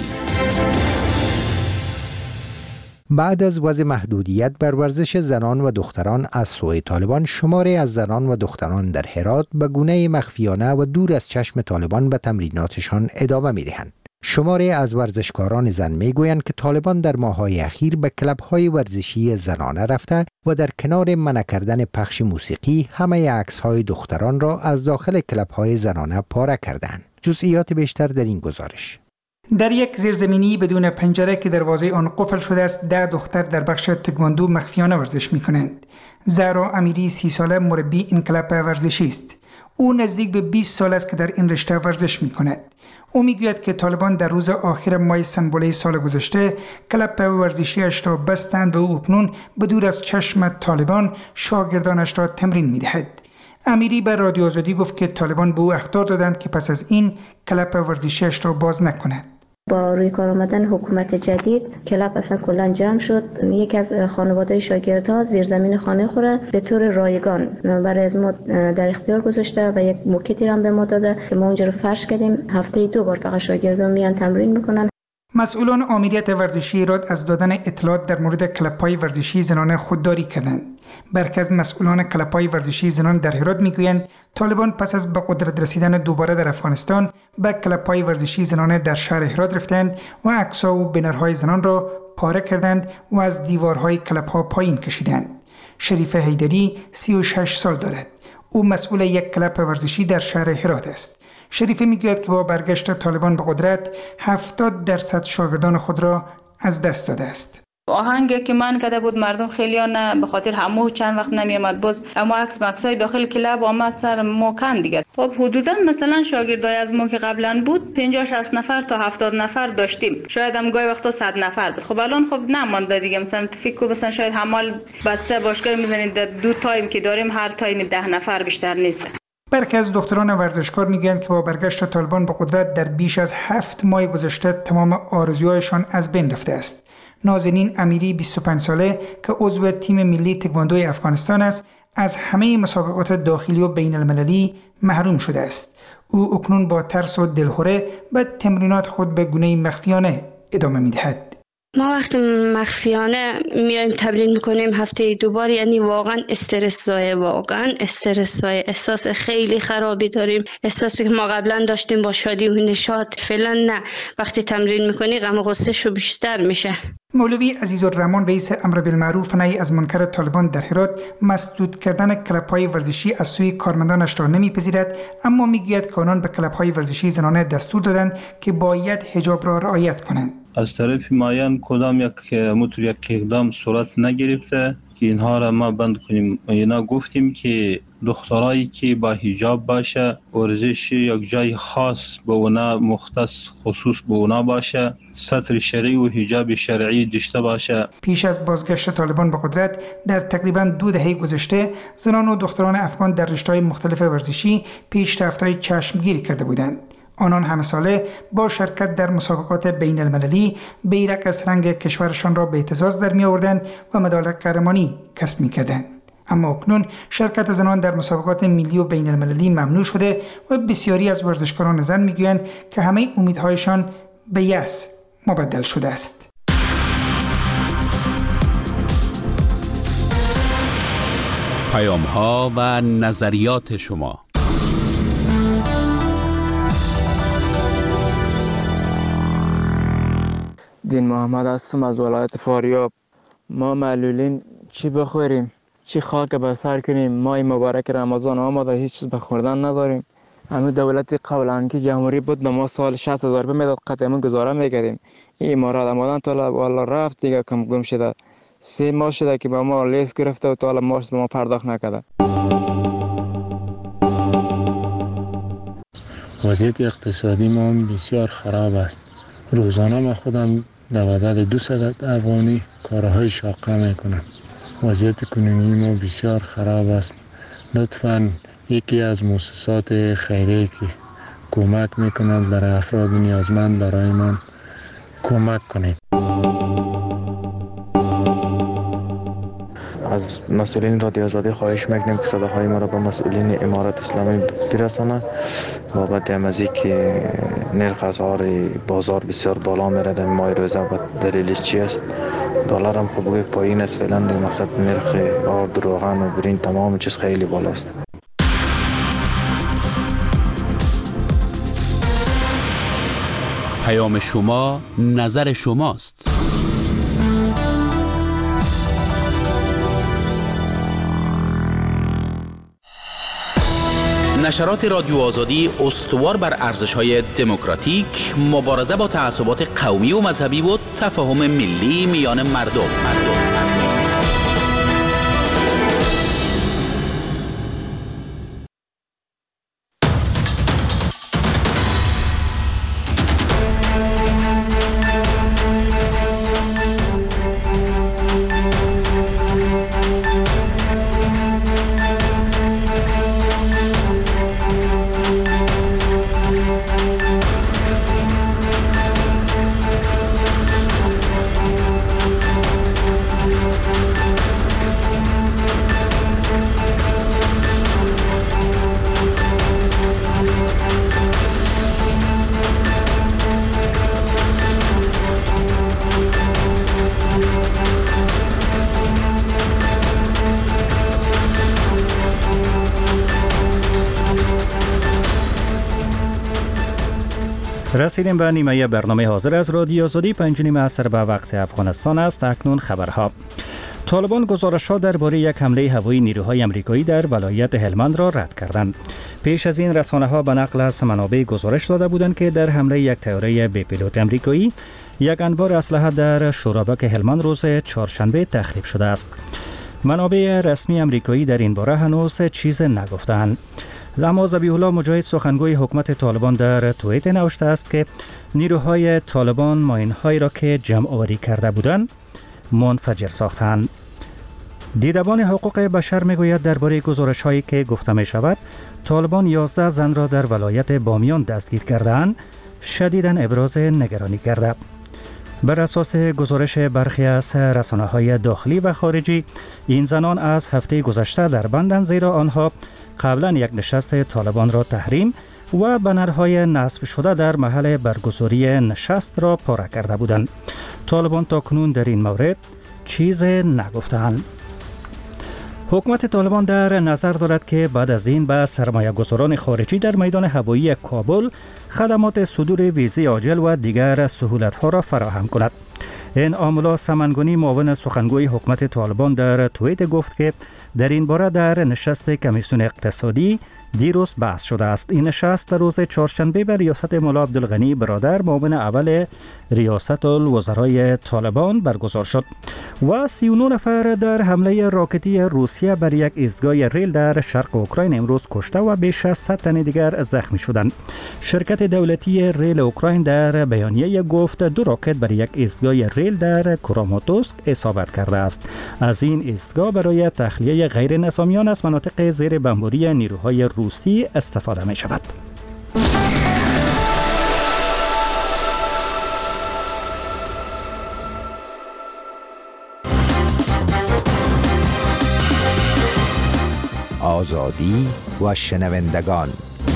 بعد از وضع محدودیت بر ورزش زنان و دختران از سوی طالبان، شماری از زنان و دختران در هرات به گونه مخفیانه و دور از چشم طالبان به تمریناتشان ادامه می‌دهند. شماری از ورزشکاران زن میگویند که طالبان در ماه‌های اخیر به کلب‌های ورزشی زنانه رفته و در کنار منع کردن پخش موسیقی همه عکس‌های دختران را از داخل کلب‌های زنانه پاره کردند. جزئیات بیشتر در این گزارش. در یک زیرزمینی بدون پنجره که دروازه آن قفل شده است 10 دختر در بخش تکواندو مخفیانه ورزش می‌کنند. زهرا امیری 30 ساله مربی این کلاب ورزشی است. او نزدیک به 20 سال است که در این رشته ورزش می‌کند. او میگوید که طالبان در روز آخر ماه سنبله سال گذشته کلاب ورزشیش را بستند و او اکنون به دور از چشم طالبان شاگردانش را تمرین می‌دهد. امیری به رادیو آزادی گفت که طالبان به او اخطار دادند که پس از این کلاب ورزشیش را باز نکند. با روی کار آمدن حکومت جدید کلاب اصلا کلا جمع شد. یکی از خانواده شاگردها زیرزمین خانه خوره به طور رایگان برای از ما در اختیار گذاشته و یک موکتی هم به ما داده که ما اونجا رو فرش کردیم. هفته 2 بار فقط شاگردان میان تمرین میکنن. مسئولان آمریت ورزشی ایراد از دادن اطلاعات در مورد کلب‌های ورزشی زنانه خودداری کردند. برخی از مسئولان کلب‌های ورزشی زنان در هرات میگویند طالبان پس از به قدرت رسیدن دوباره در افغانستان به کلب‌های ورزشی زنانه در شهر هرات رفتند و عکس‌ها و بنرهای زنان را پاره کردند و از دیوارهای کلب‌ها پایین کشیدند. شریف حیدری 36 سال دارد. او مسئول یک کلب ورزشی در شهر هرات است. شریفه میگوید که با برگشت طالبان به قدرت 70% شاگردان خود را از دست داده است. آهنگی که من کرده بود مردم خیلی نه به خاطر همو چند وقت نمیامد باز اما عکسای داخل کلاب آمد سر ما کن دیگه. خب حدودا مثلا شاگردای از ما که قبلا بود 50-60 نفر تا 70 نفر داشتیم. شاید هم گاهی وقتا 100 نفر بود. خب الان خب نمونده دیگه. مثلا فکر کنم مثلا شاید حمال بسته باشگاه میزنید 2 تایم که داریم هر تایم 10 نفر بیشتر نیست. برخی از دختران ورزشکار میگویند که با برگشت طالبان به قدرت در بیش از 7 ماه گذشته تمام آرزوهایشان از بین رفته است. نازنین امیری 25 ساله که عضو تیم ملی تکواندوی افغانستان است از همه مسابقات داخلی و بین المللی محروم شده است. او اکنون با ترس و دلهره به تمرینات خود به گونه مخفیانه ادامه میدهد. ما وقتی مخفیانه میایم تمرین میکنیم هفته 2 بار، یعنی واقعا استرس زای احساس خیلی خرابی داریم. احساسی که ما قبلا داشتیم با شادی و نشاط فعلا نه. وقتی تمرین میکنی غم و غصه شو بیشتر میشه. مولوی عزیزالرحمن رئیس امر بالمعروف و نهی از منکر طالبان در هرات مسدود کردن کلب‌های ورزشی از سوی کارمندانش را نمیپذیرد، اما میگوید که آنان به کلب‌های ورزشی زنانه دستور دادند که باید حجاب را رعایت کنند. از طرف معین کدام یک اقدام صورت نگرفته که اینها را ما بند کنیم. اینا گفتیم که دخترایی که با حجاب باشه، ورزش یک جای خاص به اونا مختص خصوص به اونا باشه، ستر شرعی و حجاب شرعی داشته باشه. پیش از بازگشت طالبان به قدرت در تقریباً 2 دهه گذشته زنان و دختران افغان در رشته‌های مختلف ورزشی پیشرفت‌های چشمگیری کرده بودند. آنان همه ساله با شرکت در مسابقات بین المللی بیرق از رنگ کشورشان را به اعتزاز در می آوردند و مدال قهرمانی کسب می کردند. اما اکنون شرکت زنان در مسابقات ملی و بین المللی ممنوع شده و بسیاری از ورزشکاران زن می گویند که همه امیدهایشان به یأس مبدل شده است. پیام‌ها و نظریات شما. دین محمد هستم از ولایت فاریاب. ما معلولین چی بخوریم؟ چی خاک به سر کنیم؟ ماه مبارک رمضان آمده هیچ چیز به خوردن نداریم. همه دولت قبلا که جمهوری بود به ما سال 60,000 روپیه میداد، قطعا گزاره میکردیم. این امارات آمدن تا والا رفت دیگه کم گم شده. 3 ماه شده که به ما لیست گرفته و تا حالا ماش به ما پرداخت نکرده. وضعیت اقتصادی ما بسیار خراب است. روزانه ما خودم در بدل 200 افغانی کارهای شاقه میکنم. وضعیت کنونی ما بسیار خراب است. لطفاً یکی از مؤسسات خیریه که کمک میکنند برای افراد نیازمند برای من کمک کنید. از مسئولین رادیو آزادی خواهش میکنیم که صداهای ما را به مسئولین امارت اسلامی برسانند بابت امازی که نرخ اسعار بازار بسیار بالا میره در ماه روزه و دلیلش چی است؟ دلار هم خوب پایین است فعلا، در مقصد نرخ آرد روغن و برین تمام چیز خیلی بالا است. پیام شما نظر شماست. نشرات رادیو آزادی استوار بر ارزش‌های دموکراتیک، مبارزه با تعصبات قومی و مذهبی و تفاهم ملی میان مردم. رسیدیم به نیمه برنامه حاضر از رادیو آزادی. 5 عصر به وقت افغانستان است. اکنون خبرها. طالبان گزارش‌ها درباره یک حمله هوایی نیروهای آمریکایی در ولایت هلمند را رد کردند. پیش از این رسانه‌ها به نقل از منابع گزارش داده بودند که در حمله یک طیاره بی پیلوت آمریکایی یک انبار اسلحه در شورابک هلمند روز چهارشنبه تخریب شده است. منابع رسمی آمریکایی در این باره هنوز چیز نگفتند. اما ذبیح الله مجاهد سخنگوی حکومت طالبان در توییت نوشته است که نیروهای طالبان ماین‌هایی را که جمع آوری کرده بودند منفجر ساختند. دیدبان حقوق بشر میگوید درباره گزارش‌هایی که گفته می شود طالبان 11 زن را در ولایت بامیان دستگیر کردند شدیداً ابراز نگرانی کرده. بر اساس گزارش برخی از رسانه‌های داخلی و خارجی، این زنان از هفته گذشته در بندند زیرا آنها قبلا یک نشست طالبان را تحریم و بنرهای نصب شده در محل برگزاری نشست را پاره کرده بودند. طالبان تاکنون در این مورد چیز نگفتند. حکومت طالبان در نظر دارد که بعد از این به سرمایه گذاران خارجی در میدان هوایی کابل خدمات صدور ویزی عاجل و دیگر سهولت‌ها را فراهم کند. این آمولا سمنگونی معاون سخنگوی حکومت طالبان در توییت گفت که در این باره در نشست کمیسیون اقتصادی دیروز بحث شده است. این نشست در روز چهارشنبه به ریاست مولا عبدالغنی برادر معاون اول ریاست الوزرای طالبان برگزار شد و 39 نفر در حمله راکتی روسیه بر یک ایستگاه ریل در شرق اوکراین امروز کشته و بیش از 100 تن دیگر زخمی شدند. شرکت دولتی ریل اوکراین در بیانیه گفت 2 راکت بر یک ایستگاه ریل در کراماتوسک اصابت کرده است. از این ایستگاه برای تخلیه غیر نظامیان از مناطق زیر بمباری نیروهای روسی استفاده می شود. آزادی و شنوندگان.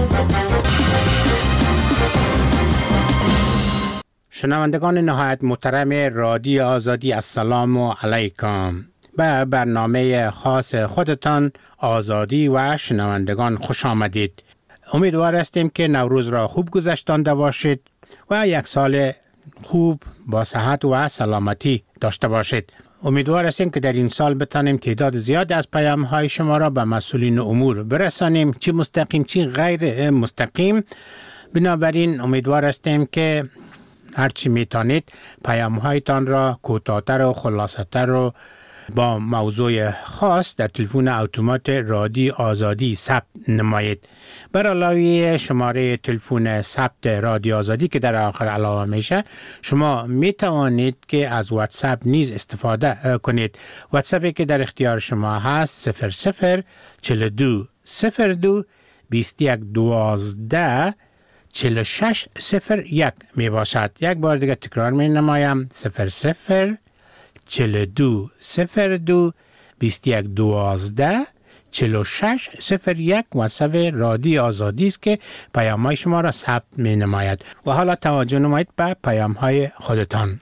شنوندگان نهایت محترم رادیو آزادی، السلام علیکم. به برنامه خاص خودتان آزادی و شنوندگان خوش آمدید. امیدوار هستیم که نوروز را خوب گذشتانده باشید و یک سال خوب با صحت و سلامتی داشته باشید. امیدوار هستیم که در این سال بتانیم تعداد زیاد از پیام‌های شما را به مسئولین امور برسانیم، چه مستقیم چه غیر مستقیم. بنابراین امیدوار هستیم که هرچی میتونید پیام‌هایتان را کوتاه‌تر و خلاصه‌تر و با موضوع خاص در تلفن اتومات رادیو آزادی ثبت نمایید. بر علاوه شماره تلفن ثبت رادیو آزادی که در آخر علاوه میشه، شما می توانید که از واتساپ نیز استفاده کنید. واتساپی که در اختیار شما هست 00 42 02 21 12 46 01 می باشد. یک بار دیگه تکرار می نمایم 00 42 02 21 12 46 01 واتساپ رادیو آزادی است که پیام‌های شما را ثبت می نماید. و حالا توجه نمایید به پیام‌های خودتان.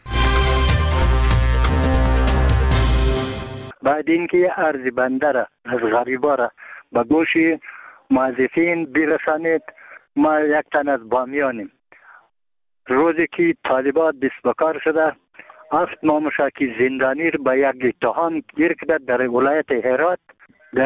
بعد اینکه عرض بنده را از غریبا را به گوش موظفین برسانید، ما یک تن از بامیانیم. روزی که طالبان دست به کار شده، 7 ماموشکی زندانی را به یک اتهام گیر کرده در ولایت هرات. در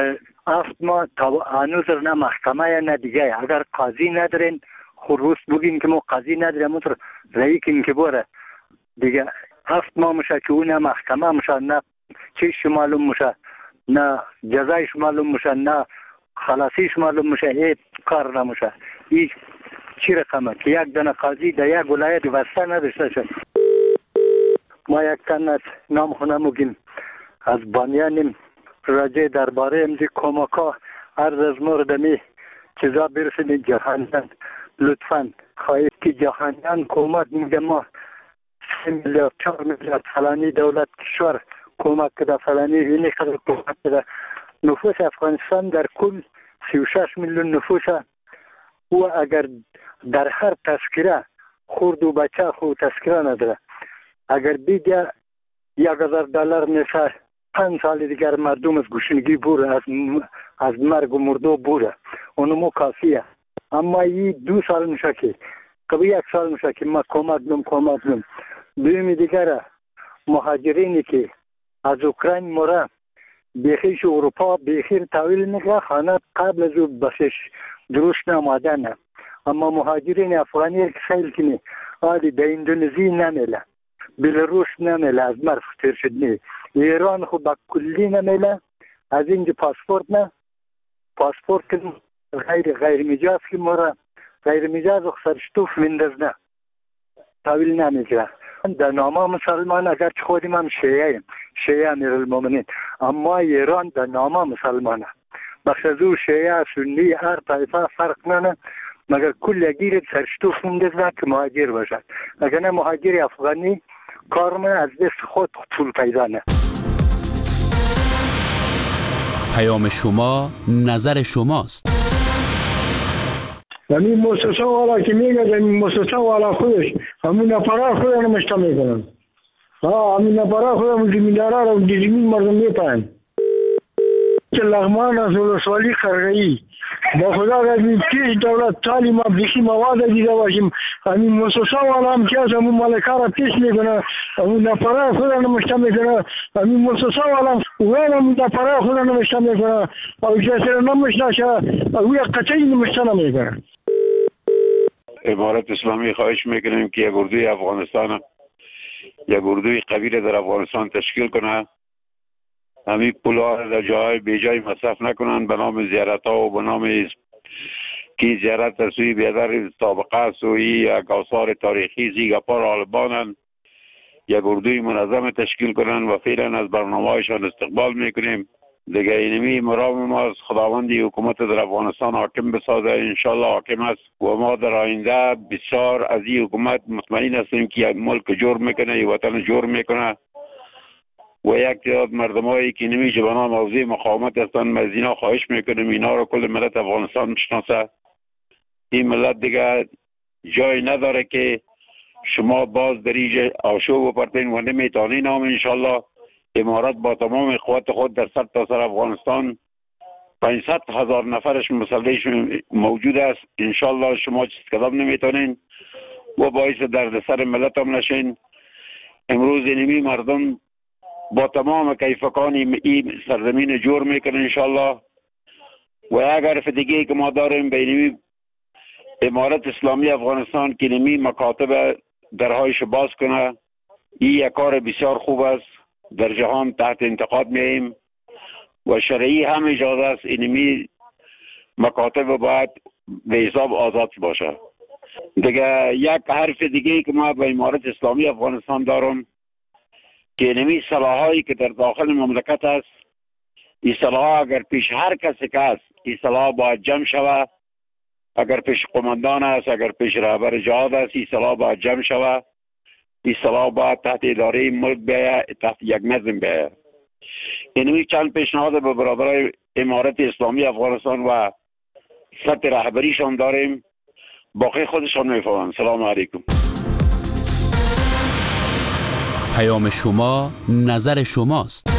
7 ماه هنوز نه محکمه نه دیگه. اگر قاضی ندارین خروس بگین که ما قاضی نداریم مطر رایی کن که بره دیگه. 7 ماه میشه که اون محکمه میشه، نه چیش معلوم میشه، نه جزایش معلوم میشه، نه خلاصیش معلوم میشه، هیچ کار نمیشه. این چی رقمه که یک دانه قاضی در یک ولایت وسته نداشته شد. ما یک تن از نام خونه مگیم از بانیانیم راجع درباره امزی کمکا عرض از موردمی چیزا برسید جهانیان. لطفاً خواهید که جهانیان کمک میگه ما 3 میلیارد 4 میلیارد فلانی دولت کشور کمک کده، فلانی اینی قدر کمک کده. نفوس افغانستان در کل 36 میلیون نفوسه و اگر در هر تذکره خورد و بچه خود تذکره نداره، اگر بیده $1000 میشه 5 سال دیگر مردم از گوشنگی بوره، از مرگ و مردو بوره، اونمو کافیه. اما این 2 سال میشه که کبھی 1 سال میشه که ما کمک دم. دومی دیگر مهاجرینی که از اوکراین مره بیخیش اروپا بیخیر تحویل میگه، خانه قبل از او بسش درست نمادنه. اما مهاجرین افغانی که سیل کنی آدی در اندونزی نمیله، بلاروس نمیله، از مرز تیر شد نی، ایران خود با کلی نمیله. از اینجا پاسپورت که غیر مجاز که مره غیر مجاز و سرشتوف مندازنه تحویل نمیگیره. در نامه مسلمان اگر خودیم هم شیعه امیرالمومنین، اما ایران در نامه مسلمانه. بخش از او شیعه سنی هر طایفه فرق ننه، مگر کل گیرد سرشتوف مندازنه که مهاجر باشد. اگر نه مهاجر افغانی کارم از دست خود پول پیدا نه. پیام شما نظر شماست. همین مؤسسه والا که میگه همین مؤسسه والا خودش همون نفرا خود نمشته میکنن. همین نفرا خود همون زمیندارا رو زمین مردم میپاین. که لغمان از ولسوالی خرگایی با خدا از این پیش دولت تعلیم بیشی مواد دیده باشیم. همین مؤسسه والا هم که از همون مالکا را پیش میکنه، همون نفرا خود نمشته میکنه. همین مؤسسه والا وین همون نفرا خود نمشته میکنه. او جسر نمشته شه او یک قطعی نمشته نمیکنه. امارت اسلامی خواهش میکنیم که یک اردوی افغانستان، یک اردوی قبیله در افغانستان تشکیل کنه. همین پولها در جاهای بیجای مصرف نکنن به نام زیارت ها و به نام کی زیارت در سوی بیادر طابقه سوی یک آثار تاریخی زیگپار آلبانن. یک اردوی منظم تشکیل کنن و فعلا از برنامه هایشان استقبال میکنیم. دیگه اینمی مرام ما از خداوندی حکومت در افغانستان حاکم بسازه، انشالله حاکم است و ما در آینده بسیار از این حکومت مطمئن هستیم که یک ملک جور میکنه، یک وطن جور میکنه و یک تعداد مردمایی که نمیشه به نام حوزه مقاومت هستن از اینا خواهش میکنیم اینا رو کل ملت افغانستان بشناسه. این ملت دیگه جای نداره که شما باز در اینجا آشوب بپرتین و نمیتونین. هم انشالله امارت با تمام قوت خود در سرتاسر افغانستان 500,000 نفرش مسلحش موجود است. انشالله شما چیز کدام نمیتونین و باعث دردسر ملت هم نشین. امروز اینمی مردم با تمام کیفکان این سرزمین جور میکنن انشالله و اگر دیگه که ما داریم بینمی امارت اسلامی افغانستان که اینمی مکاتب درهایش باز کنه. این یک کار بسیار خوب است، در جهان تحت انتقاد میاییم و شرعی هم اجازه است اینمی مکاتب باید به حساب آزاد باشه. دیگه یک حرف دیگه که ما به امارت اسلامی افغانستان دارم که اینمی صلاحایی که در داخل مملکت است، این صلاح اگر پیش هر کسی که است این صلاح باید جمع شود. اگر پیش قماندان است، اگر پیش رهبر جهاد است، این صلاح باید جمع شود. این صلاح باید تحت اداره ملک بیاید، تحت یک نظم بیاید. اینمی چند پیشنهاد به برادرای امارت اسلامی افغانستان و سطح رهبریشان داریم، باقی خودشان میفهمند. سلام علیکم. پیام شما نظر شماست.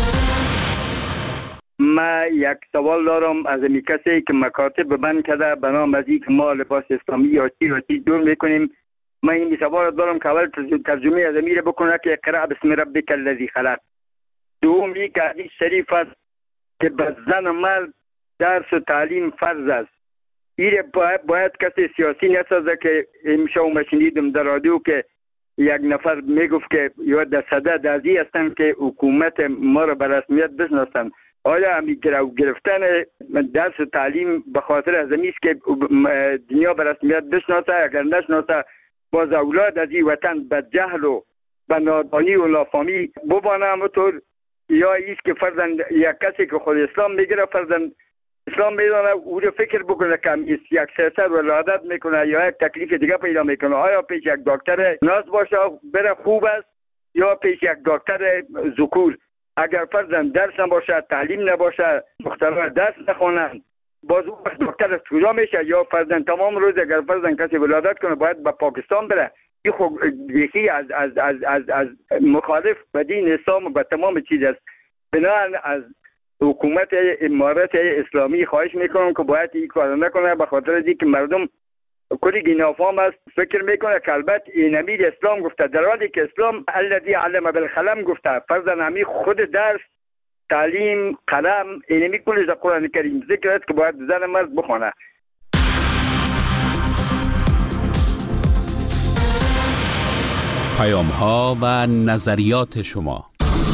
ما یک سوال دارم از این کسی که مکاتب بند کرده به نام از اینکه ما لباس اسلامی یا چی دور میکنیم. ما این سوال دارم که اول ترجمه از امیر بکنه که اقرأ بسم ربک الذی خلق. دوم یک حدیث شریف است که به زن و مرد درس و تعلیم فرض است. این باید کسی سیاسی نسازه که امشب ما شنیدم در رادیو که یک نفر میگفت که یا در صدد ازی هستن که حکومت ما را به رسمیت بشناسن. آیا همی گرفتن درس و تعلیم به خاطر از است که دنیا به رسمیت بشناسه؟ اگر نشناسه باز اولاد از این وطن به جهل و به نادانی و نافهمی ببانه همونطور، یا ایست که فرضاً یک کسی که خود اسلام میگیره فرضاً اسلام میدانه او رو فکر بکنه که یک سیاست ولادت میکنه یا یک تکلیف دیگه پیدا میکنه. آیا پیش یک دکتر ناز باشه بره خوب است یا پیش یک دکتر ذکور؟ اگر فرضاً درس نباشه، تعلیم نباشه، دخترها درس نخونن، باز اون دکتر کجا میشه؟ یا فرضاً تمام روز اگر فرضاً کسی ولادت کنه باید به پاکستان بره. این خب یکی از مخالف به دین اسلام و به تمام چیز است. بنابراین از حکومت امارت اسلامی خواهش میکنم که باید این کار نکنه، به خاطر از اینکه مردم کلی نافهم است، فکر میکنه که البته این امیر اسلام گفته، در حالی که اسلام الذی علم بالقلم گفته. فرضاً همین خود درس، تعلیم، قلم، اینمی کلش در قرآن کریم ذکر است که باید زن مرد بخونه. پیام ها و نظریات شما.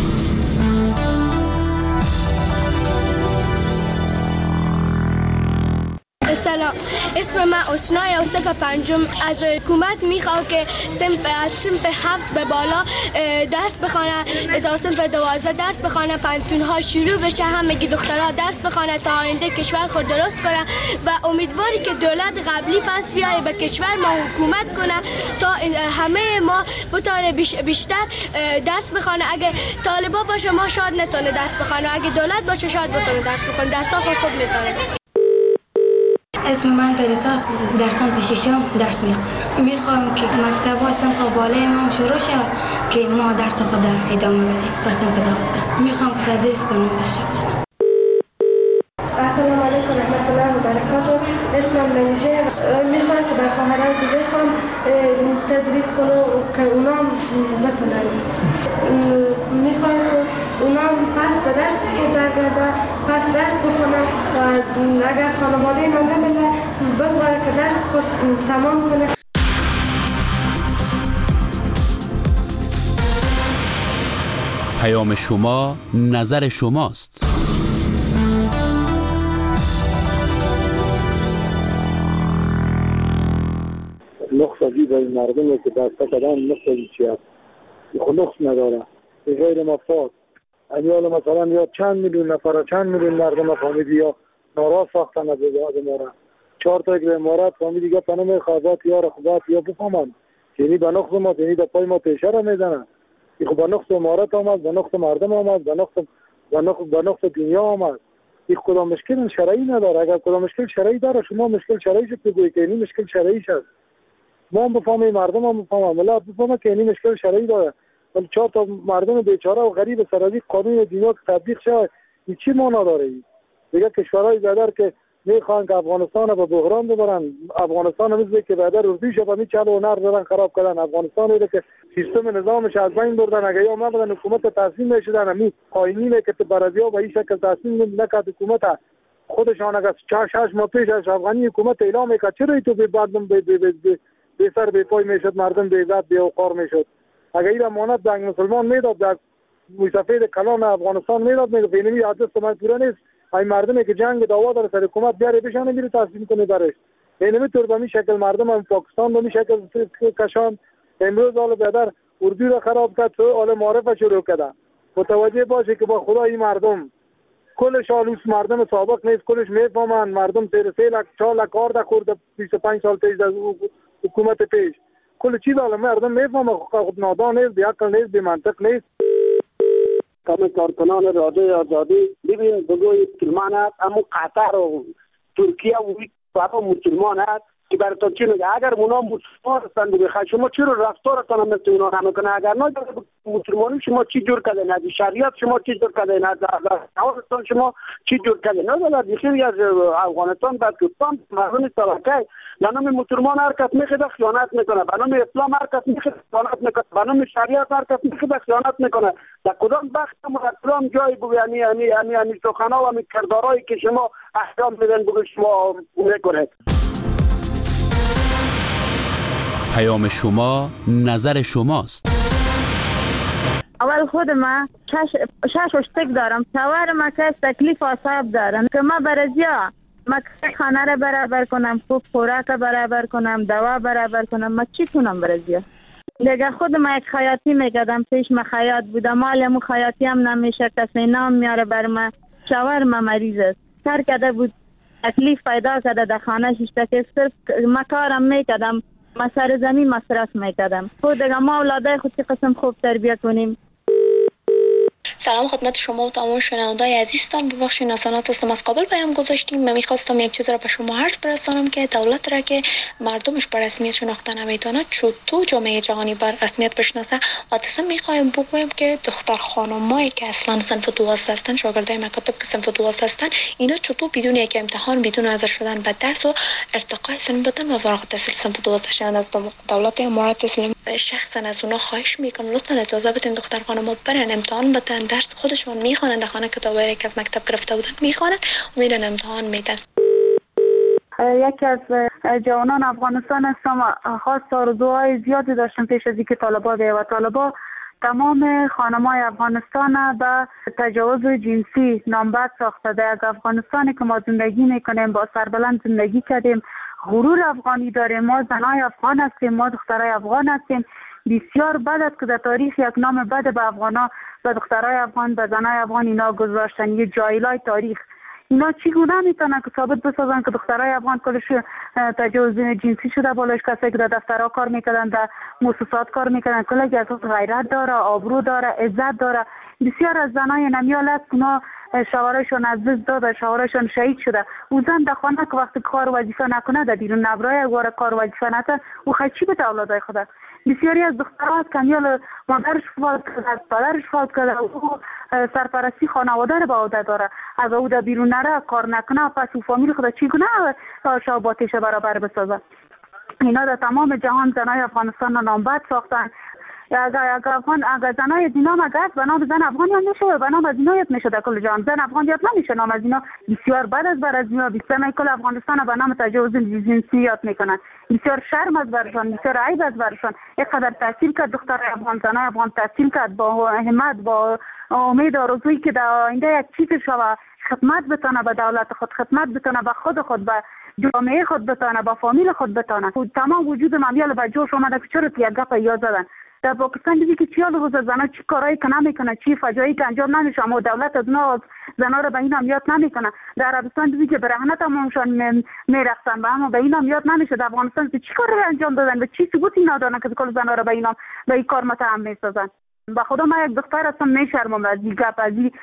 سلام، اسم من اسنای و صف پنجم. از حکومت میخوام که از صنف 7 به بالا درس بخونه تا صنف 12 درس بخونه، پانتونها شروع بشه، همگی دخترها درس بخونه تا آینده کشور خود درست کنه و امیدواری که دولت قبلی پس بیاره به کشور ما حکومت کنه تا همه ما بتونه بیشتر درس بخونه. اگه طالبا باشه ما شاید نتونه درس بخونه، اگه دولت باشه شاید بتونه درس بخونه، درسا خوب میتونه. اسم من پریسا، در صنف 6 درس میخوام که مکتب ها صنف بالای ما شروع شود که ما درس خود ادامه بدیم تا صنف 12. میخوام که تدریس کنم در شکردم. السلام علیکم رحمت الله و برکاته. اسمم منیژه. میخوام که بر خواهرای دیگه هم تدریس کنم که اونام بتونن. میخوام که اونام پس به درس خود برگرده، پس درس بخونه و اگر خانواده اینا نمیله بزغاره که درس خود تمام کنه. پیام شما نظر شماست. نقص به مردمی که دسته کردن نقص چی هست؟ خود نقص نداره، غیر مفاد. امیال مثلا یا چند میلیون نفر، چند میلیون مردم فهمیدی یا ناراض ساختن از امارت. 4 تا که امارت فهمیدی که پناه خوابات یا رخبات یا بفهمن یعنی به نقص ما، یعنی در پای ما پیشه را میزنن. این خب به نقص امارت آمد، به نقص مردم آمد، به نقص دنیا آمد. این کدام مشکل شرعی نداره. اگر کدام مشکل شرعی داره شما مشکل شرعیش بگویید که این مشکل شرعیش است. ما هم بفهمیم، مردم هم بفهمن، ملت بفهمه که این مشکل شرعی داره. ولی 4 تا مردم بیچاره و غریب سرازی قانون دنیا که تطبیق شود این چی معنا داره؟ دیگه کشورهای دیگر که میخوان که افغانستان به بحران ببرن، افغانستان مثل که بعدر اردوش به می چاله و نر دارن خراب کردن. افغانستان رو که سیستم نظامش از بین بردن، اگه یا ما بدن حکومت تصمیم میشدن همین قائمینه که برازیا به این شکل تصمیم نکرد حکومت خودشان اگر 4-6 ماه پیش از افغانی حکومت اعلام میکرد چرا تو به بعد به سر به پای میشد، مردم به عزت به وقار میشد. اگر این امانت جنگ مسلمان میداد در سفید کلان افغانستان میداد، میگه فینمی عادت من پورا نیست. این مردمی که جنگ دعوا داره سر حکومت بیاره بشانه میره تصمیم کنه برش. اینمی طور به این شکل مردم هم پاکستان به این شکل کشان امروز حال بیادر اردو را خراب کرد، تو حال معرفه شروع کردن. متوجه باشه که با خدا این مردم کلش آلوس مردم سابق نیست، کلش میفهمن. مردم 3 لک کار دا خورده 25 سال پیش از حکومت پیش. کل چیز حالا مردم میفهمه، خود نادان نیست، بی عقل نیست، بی منطق نیست. کمی کارکنان رادیو آزادی ببین بگوی مسلمان است، اما قطر و ترکیه و بابا مسلمان است. که براتون چی میگه؟ اگر اونا مسلمان هستند بخواید شما چرا رفتارتان هم مثل اونا نمیکنه؟ اگر نه مسلمانی شما چی جور کردین؟ از شریعت شما چی جور کردین؟ از افغانستان شما چی جور کردین؟ نه در بخیری از افغانستان در کردستان مردم طبقه به نام مسلمان حرکت میکنه خیانت میکنه، به نام اسلام حرکت میکنه خیانت میکنه، به نام شریعت حرکت میکنه خیانت میکنه. در کدام بخش و کدام جای بگو یعنی سخنا و کردارایی که شما احکام میدن بگو شما میکنید. پیام شما نظر شماست. اول خود ما شش اشتک دارم، شوهر ما که تکلیف آساب دارم که ما برازیا ما خانه را برابر کنم، خوب خوراک برابر کنم، دوا برابر کنم، ما چی کنم برازیا؟ دیگه خود ما یک خیاطی میکردم، پیش ما خیاط بودم، مالم خیاطی هم نمیشه، کسی نام میاره بر ما. شوهر ما مریض است، کار کرده بود تکلیف پیدا کرده در خانه شش صرف ما کارم میکردم، ما سر زمین مصرف میکردم. خود دیگه ما اولادای خود که قسم خوب تربیت کنیم. سلام خدمت شما و تمام شنوندای عزیزتان. ببخشید ناسانات هستم، از قابل پیام گذاشتیم. من میخواستم یک چیز را به شما عرض برسانم که دولت را که مردمش بر رسمیت شناخته نمیتونه چطور جامعه جهانی بر رسمیت بشناسه و اصلا میخوایم بگویم که دختر خانمایی که اصلا صنف 12 هستن، شاگردای مکاتب که صنف 12 هستن، اینا چطور بدون یک امتحان، بدون حاضر شدن به درس و ارتقای سن بدن و فارغ التحصیل صنف 12 شدن از دولت امارات اسلامی شخصا از اونا خواهش میکنم لطفا اجازه بدین دختر خانم‌ها برن امتحان بدن، درس خودشون میخوانند، در خانه کتابایی که از مکتب گرفته بودن میخوانند و میرن امتحان میدن. یکی از جوانان افغانستان هستم، خواست آرزوهای زیادی داشتم پیش از اینکه طالبا بیاید و طالبا تمام خانم‌های افغانستان به تجاوز جنسی نامبد ساخته. در افغانستانی که ما زندگی میکنیم، با سربلند زندگی کردیم، غرور افغانی داریم، ما زنای افغان هستیم، ما دخترای افغان هستیم. بسیار بد است که در تاریخ یک نام بد به افغانا، به دخترای افغان، به زنای افغان اینا گذاشتن، یه جایلای تاریخ. اینا چگونه میتونن که ثابت بسازن که دخترای افغان کلش تجاوز جنسی شده؟ بالایش کسی که در دفترها کار میکردن، در مؤسسات کار میکردن، کلی از غیرت داره، آبرو داره، عزت داره. بسیار از زنای نمیال است اونا شوهرشون از دست داده، شوهرشون شهید شده. او زن در خانه که وقتی کار وظیفه نکنه، در بیرون نبرای اگوار کار وظیفه نکنه، او خیلی چی به اولادای خدا؟ بسیاری از دخترها کمیال مادرش فوت کرده، پدرش فوت کرده، او سرپرستی خانواده رو به عهده داره. از او در بیرون نره، کار نکنه، پس او فامیل خدا چگونه شاباتش برابر بسازه؟ اینا در تمام جهان زنای افغانستان را نامبد ساختن. اگر زنای دینام اگر به نام زن افغان یاد میشه، به نام از اینا یاد میشه. در کل جهان زن افغان یاد نمیشه، نام از اینا بسیار بد است. بر از اینا بیشتر کل افغانستان به نام تجاوز جنسی یاد میکنن. بسیار شرم از برشان، بسیار عیب از برشان. اینقدر تحصیل کرد دختر افغان، زنای افغان تحصیل کرد با همت، با امید آرزویی که در آینده یک چیز شوه، خدمت بتونه به دولت خود، خدمت بتونه به خود به جامعه خود بتونه، با فامیل خود بتونه. تمام وجود مامیال به جوش اومده که چرا یک گپ یاد زدن. در پاکستان دیدی که چیال روز زنا چی کارایی که نمیکنه، چی فجایعی که انجام نمیشه، اما دولت از اونا زنا رو به این هم یاد نمیکنه. در عربستان دیدی که برهنه تمامشان میرقصن، اما به این هم یاد نمیشه. در افغانستان چی کاری انجام دادن و چی ثبوتی ندارن که کل زنا رو به این کار متهم میسازن. به خدا من یک دختر هستم، میشرمم از این گپ، از این.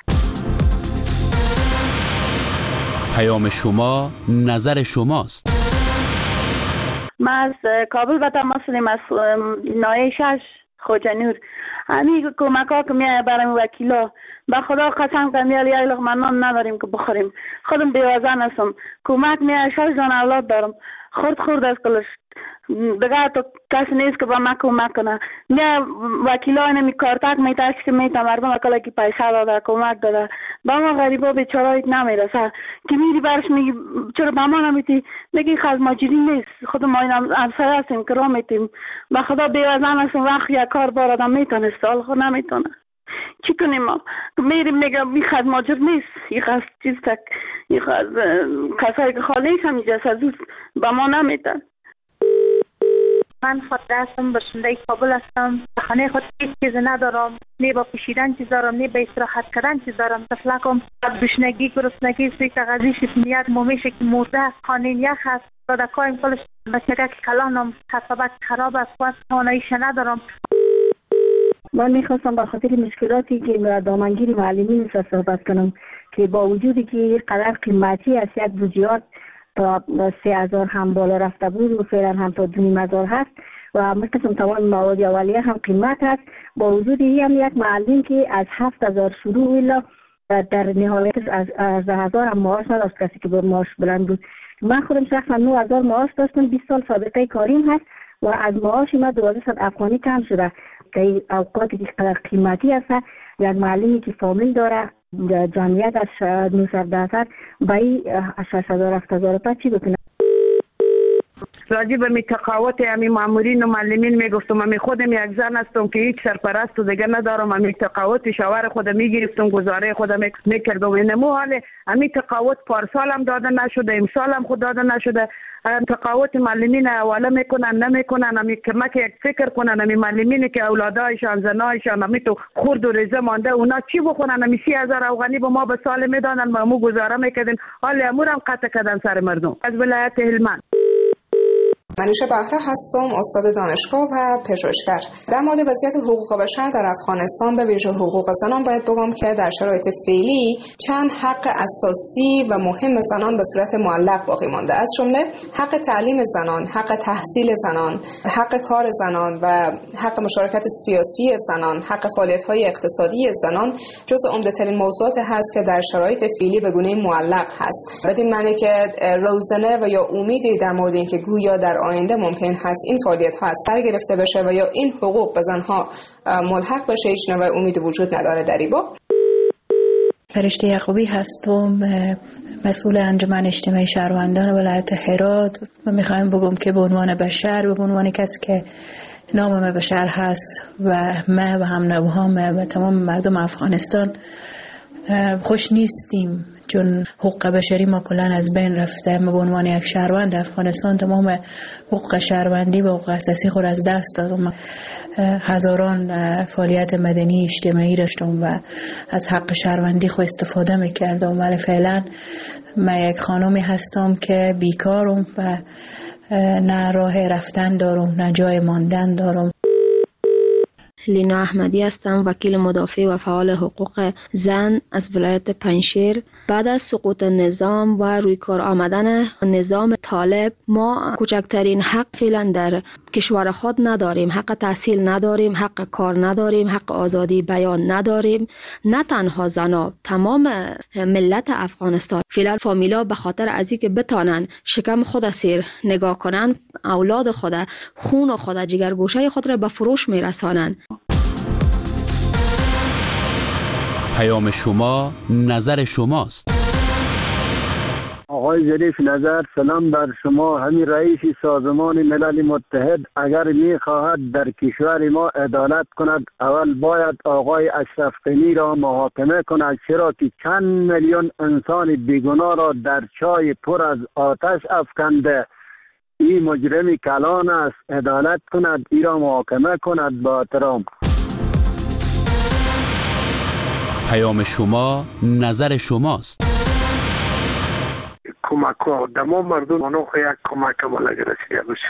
پیام شما نظر شماست. ما از کابل به تماس داریم، از نایه 6 خوجنور. همین کمک ها که میایه برای وکیلا، به خدا قسم که میایه یه لقمه نان نداریم که بخوریم. خودم بیوزن هستم، کمک میایه 6 جان اولاد دارم، خورد از کلش دیگه تو کسی نیست که با ما کمک کنه. میایه وکیلا اینمی کارتک میتاش که میتا مردم اکلا که پیسه داده، کمک داده، با ما غریبا بیچارایت نمیرسه. که میری برش میگی چرا با ما نمیتی؟ میگی خز ماجری نیست، خود ما این همسایه هستیم که را میتیم. به خدا بیوزن هستم، وقت یک کار بار آدم میتونه سال خود نمیتونه. چی کنیم ما؟ میریم میگم این خز ماجر نیست، این خز چیز تک، این خز کسایی که خالیش هم اینجاست از با ما نمیتن. من خاطره هستم، باشنده کابل هستم. خانه خود هیچ چیز ندارم، نه با پوشیدن چیز دارم، نه با استراحت کردن چیز دارم. تفلکم گشنگی، گرسنگی، سوی تغذی شفنیت مومیشه که مرده است، خانه یخ است. داده کایم کلش بچگه که کلانم حسابت خراب است، واسه خانه‌ایش ندارم. من میخواستم به خاطر مشکلاتی که دامنگیر معلمین صحبت کنم که با وجودی که قدر قیمتی است یک جزئیات تا 3000 هم بالا رفته بود و فعلا هم تا 2500 هست و مثل تمام مواد اولیه هم قیمت هست. با وجود این هم یک معلم که از 7000 شروع الا در نهایت از 10000 هم معاش نداشت، کسی که با معاش بلند بود. من خودم شخصا 9000 معاش داشتم، 20 سال سابقه کاریم هست و از معاش ما 1200 افغانی کم شده. که اوقاتی که قیمتی هست، یک معلمی که فامیل داره جمعیت از 900 با این 6000 چی بکنه؟ راجع به تقاوت امی مامورین و معلمین میگفتم، امی خودم یک زن هستم که هیچ سرپرست دیگه ندارم، امی تقاوت شوهر خودم میگرفتم، گزاره خودم میکردم. اینمو حال امی تقاوت پارسال هم داده نشده، امسال هم خود داده نشده. تقاوت معلمین حواله میکنن نمیکنن، امی کمک یک فکر کنن. امی معلمین که اولادایشان زنایشان امی تو خورد و ریزه مانده، اونا چی بخونن؟ امی 30,000 افغانی به ما به سال میدادن، ما مو گزاره میکردیم، حال امور هم قطع کردن سر مردم. از ولایت هلمند منیشه بهره هستم، استاد دانشگاه و پژوهشگر. در مورد وضعیت حقوق بشر در افغانستان به ویژه حقوق زنان باید بگم که در شرایط فعلی چند حق اساسی و مهم زنان به صورت معلق باقی مانده، از جمله حق تعلیم زنان، حق تحصیل زنان، حق کار زنان و حق مشارکت سیاسی زنان، حق فعالیت‌های اقتصادی زنان جزو عمده‌ترین موضوعات هست که در شرایط فعلی به گونه معلق هست. بدین معنی که روزنه و یا امیدی در مورد اینکه گویا در آینده ممکن هست این فعالیت ها از سر گرفته بشه و یا این حقوق به زنها ملحق بشه هیچ نوع امیدی وجود نداره در این باب. فرشته یعقوبی هستم، مسئول انجمن اجتماعی شهروندان ولایت هرات و میخوایم بگم که به عنوان بشر و به عنوان کسی که نام بشر هست و ما و هم نوهام و تمام مردم افغانستان خوش نیستیم، چون حقوق بشری ما کلان از بین رفته. ما به عنوان یک شهروند افغانستان تمام حقوق شهروندی و حقوق اساسی خود از دست دادم. هزاران فعالیت مدنی اجتماعی داشتم و از حق شهروندی خود استفاده میکردم، ولی فعلا من یک خانمی هستم که بیکارم و نه راه رفتن دارم نه جای ماندن دارم. لینا احمدی هستم، وکیل مدافع و فعال حقوق زن از ولایت پنجشیر. بعد از سقوط نظام و روی کار آمدن نظام طالب ما کوچکترین حق فعلا در کشور خود نداریم. حق تحصیل نداریم، حق کار نداریم، حق آزادی بیان نداریم. نه تنها زنا، تمام ملت افغانستان فعلا فامیلا به خاطر از اینکه بتانن شکم خود سیر نگاه کنن، اولاد خود، خون خود، جگرگوشه خود را به فروش میرسانن. پیام شما نظر شماست. آقای ظریف نظر، سلام بر شما. همین رئیس سازمان ملل متحد اگر می‌خواهد در کشور ما عدالت کند، اول باید آقای اشرف غنی را محاکمه کند، چرا که چند میلیون انسان بیگناه را در چای پر از آتش افکنده. این مجرم کلان است، عدالت کند، این را محاکمه کند. با احترام. پیام شما نظر شماست. کمک ها تمام مردم منو یک کمک عمل رسیده باشه.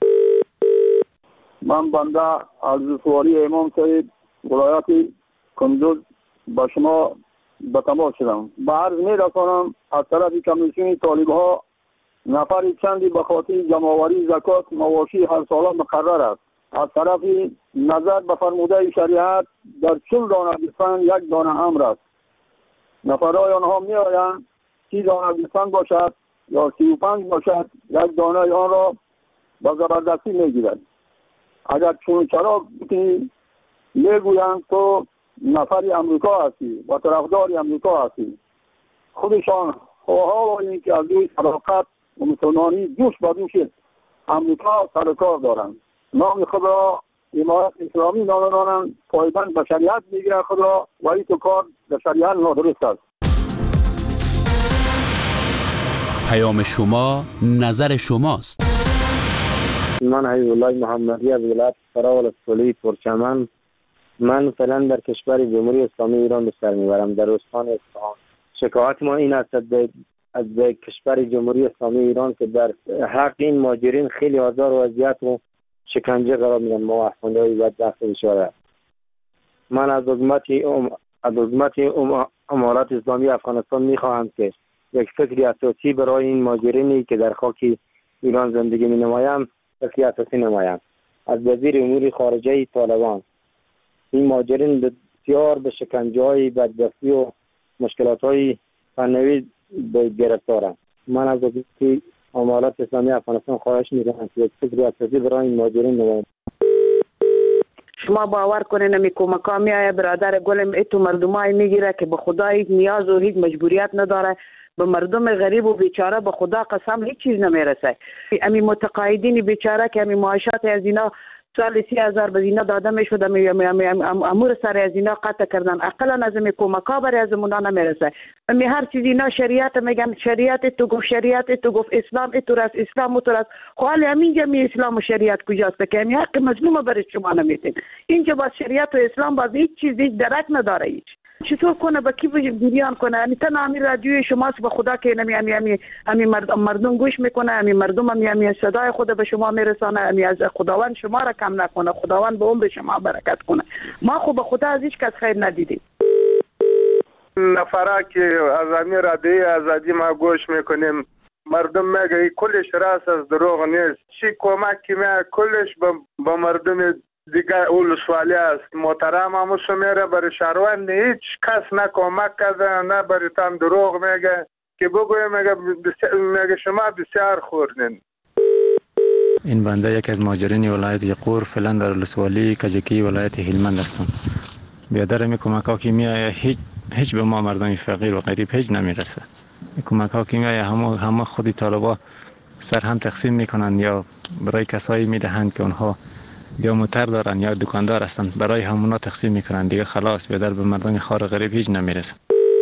من بنده از سواری امام سعید ولایت کندوز با شما به تماس شدم. به عرض می رسانم از طرف کمیسیون طالب ها نفر چندی به خاطر جمع‌آوری زکات مواشی هر ساله مقرر است. از طرف نظر به فرموده شریعت در 40 دانه گوسفند 1 دانه امر است. نفرهای آنها می آیند 30 دانه گوسفند باشد یا 35 باشد، 1 دانه آن را با زبردستی می گیرند. اگر چون چرا میگویند تو نفری امریکا هستی و طرفدار امریکا هستی، خودشان خواه این که از روی صداقت و مسلمانی دوش با دوش امریکا سرکار دارند. نام خود را امارت اسلامی نامدانند، پایبند به شریعت میگیرند خود را، ولی تو کار به شریعت نادرست است. پیام شما نظر شماست. من حبیب الله محمدی از ولایت فرا ولسوالی پرچمن. من فعلا در کشور جمهوری اسلامی ایران به سر میبرم، در استان اصفهان. شکایت ما این است از کشور جمهوری اسلامی ایران که در حق این مهاجرین خیلی آزار و اذیت و شکنجه قرار میدن. ما افغان‌های بدبخت بیچاره. من از حکومت امارات اسلامی افغانستان میخواهم که یک فکری اساسی برای این مهاجرینی که در خاک ایران زندگی می نمایند فکری اساسی نمایند. از وزیر امور خارجه طالبان این مهاجرین بسیار به شکنجه‌های بدبختی و مشکلات‌های فنی گرفتارند. من از وزارت امارات اسلامی افغانستان خواهش می‌کنم که یک فکری اساسی برای این مهاجرین نمایند. شما باور کنین می کمکا میایه برادر گلم ایتو مردمای میگیره که به خدا هیچ نیاز و هیچ مجبوریت نداره، به مردم غریب و بیچاره به خدا قسم هیچ چیز نمیرسه. امی متقاعدین بیچاره که امی معاشات از اینا سال 30,000 به اینا داده میشد، امور سر از اینا قطع کردن، اقلا از امی کمکا برای از مونا نمیرسه. امی هر چیز اینا شریعت میگن، شریعت تو گفت، شریعت تو گفت، اسلام تو راست، اسلام تو راست. خو حالا همینجا می اسلام و شریعت کجاست که امی حق مظلوم برای شما نمیتین. اینجا با شریعت و اسلام باز هیچ چیز هیچ درک نداره. هیچ چطور کنه با کی بیان کنه؟ یعنی تنها همین رادیوی شماست به خدا که همین مردم گوش میکنه، همین مردم همین صدای خود به شما میرسانه، همین از خداوند شما را کم نکنه، خداوند به اون به شما برکت کنه. ما خب به خدا از هیچ کس خیر ندیدیم. نفره که از همین رادیوی آزادی ما گوش میکنیم، مردم میگه کلش راست از دروغ نیست، چی کمک که میگه کلش با مردم دیگه اول سوالی است. محترم همو سمیره برای شهروند هیچ کس نه کمک کرده نه برای تام دروغ میگه که بگویه میگه شما بسیار خوردین. این بنده یک از مهاجرین ولایت یقور فعلا در ولسوالی کجکی ولایت هلمند هستم. بیادر می کمک‌ها که میآید هیچ به ما مردم فقیر و غریب هیچ نمیرسه. این کمک‌ها که میآید همه خودی طالبا سر هم تقسیم میکنند یا برای کسایی میدهند که اونها یا موتر دارن یا دکاندار هستن، برای همونا تقسیم میکنن دیگه. خلاص بیادر به مردم خار غریب هیچ نمیرسه.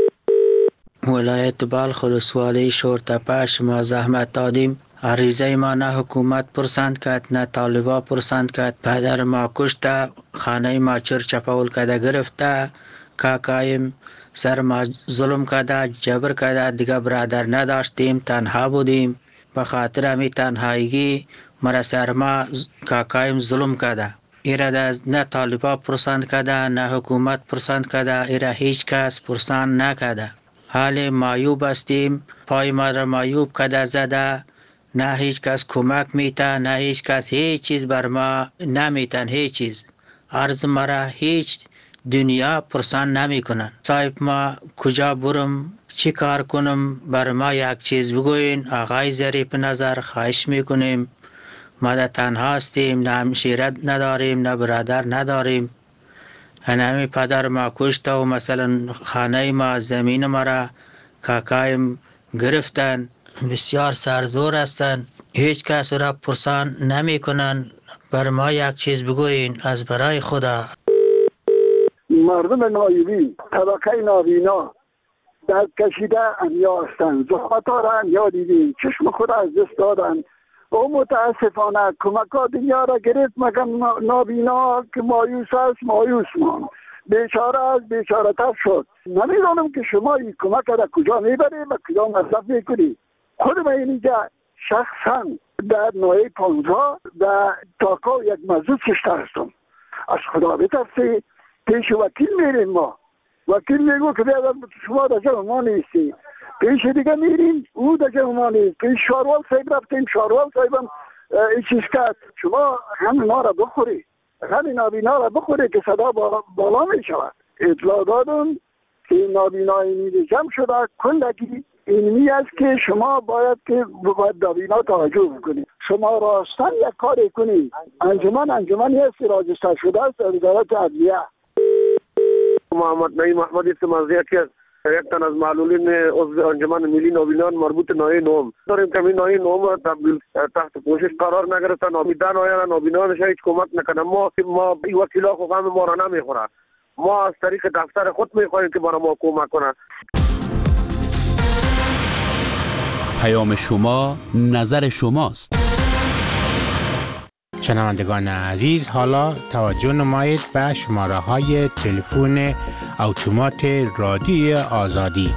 ولایت بلخ ولسوالی شورتپش ما زحمت دادیم، عریضه ما نه حکومت پرسند کرد نه طالبا پرسند کرد. پدر ما کشته، خانه ما چر چپاول کرده گرفته، کاکایم سر ما ظلم کرده، جبر کرده، دیگه برادر نداشتیم، تنها بودیم. به خاطر همی تنهایی مرا سر ما کاکایم ظلم کرده. ایره نه طالبا پرسند کرده نه حکومت پرسند کرده، ایره هیچ کس پرسند نکرده. حال مایوب هستیم، پای ما را مایوب کرده زده، نه هیچ کس کمک میته، نه هیچ کس هیچ چیز بر ما نمیتن. هیچ چیز عرض مرا هیچ دنیا پرسند نمی کنن. صاحب ما کجا برم، چی کار کنم، بر ما یک چیز بگوین. آقای ظریف نظر خواهش میکنیم، ما در تنها هستیم، نه همشیرت نداریم نه برادر نداریم. هنمی پدر ما کشته و مثلا خانه ما زمین ما را کاکایم گرفتن، بسیار سرزور هستن، هیچ کس را پرسان نمی کنن. بر ما یک چیز بگوین از برای خدا. مردم نایبی طبقه نابینا دست کشیده انیا هستند، زحمت‌ها را انیا دیدیم، چشم خود از دست دادن و متاسفانه کمک‌ها دنیا را گرفت، مگر نابینا که مایوس است مایوس ماند، بیچاره از بیچاره تر شد. نمیدانم که شما این کمک را کجا میبرید و کجا مصرف میکنید. خود من اینجا شخصا در نوعی 15 در تاکا یک موضوع کشته هستم. از خدا بترسید پیش وکیل میریم، ما وکیل میگو که بیادر شما در جمع ما نیستی، پیش دیگه میریم او در جمع ما نیست، پیش شاروال صاحب رفتیم، شاروال صاحبم این چیز کرد، شما همین ما را بخوری، همین نابینا را بخوری که صدا بالا می شود. اطلاع دادن که نابینای میده جمع شده، کلگی اینمی است که شما باید که باید نابینا توجه بکنید. شما راستن یک کاری کنید، انجمنی است راجستر شده است در وزارت عدلیه. محمد نعیم محمدی سمازیه که یک تن از معلولین عضو انجمن ملی نابینان مربوط نوعی نوم داریم که این نوعی نوم تحت پوشش قرار نگرفتن، نابیدان آیان نابینانش هیچ کمک نکنه. ما این وکیلا خو غم ما را نمیخوره، ما از طریق دفتر خود میخواهیم که برای ما کمک کنه. پیام شما نظر شماست. شنوندگان عزیز، حالا توجه نمایید به شماره های تلفن اتومات رادیوی آزادی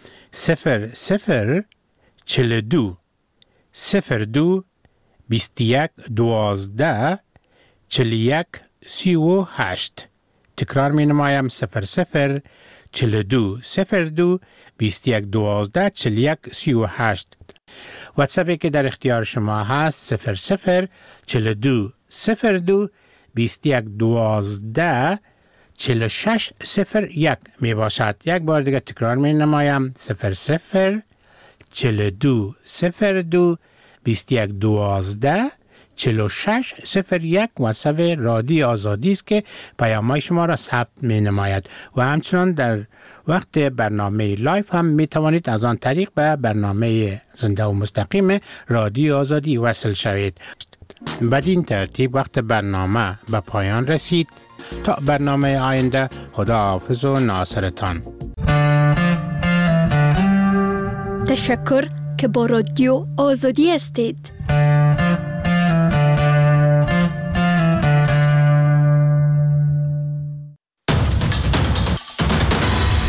00 42 02 21 12 41 38. تکرار می نمایم 00 42 02 21 12 41 38. واتساپی که در اختیار شما هست 00 42 02 21 12 46 01 می باشد. یک بار دیگه تکرار می نمایم 00 42 02 21 12 46 01. واتساپ رادیو آزادی است که پیام‌های شما را ثبت می نماید و همچنان در وقت برنامه لایف هم می توانید از آن طریق به برنامه زنده و مستقیم رادیو آزادی وصل شوید. بدین ترتیب وقت برنامه به پایان رسید. تا برنامه آینده، خدا حافظ و ناصرتان. تشکر که با رادیو آزادی هستید.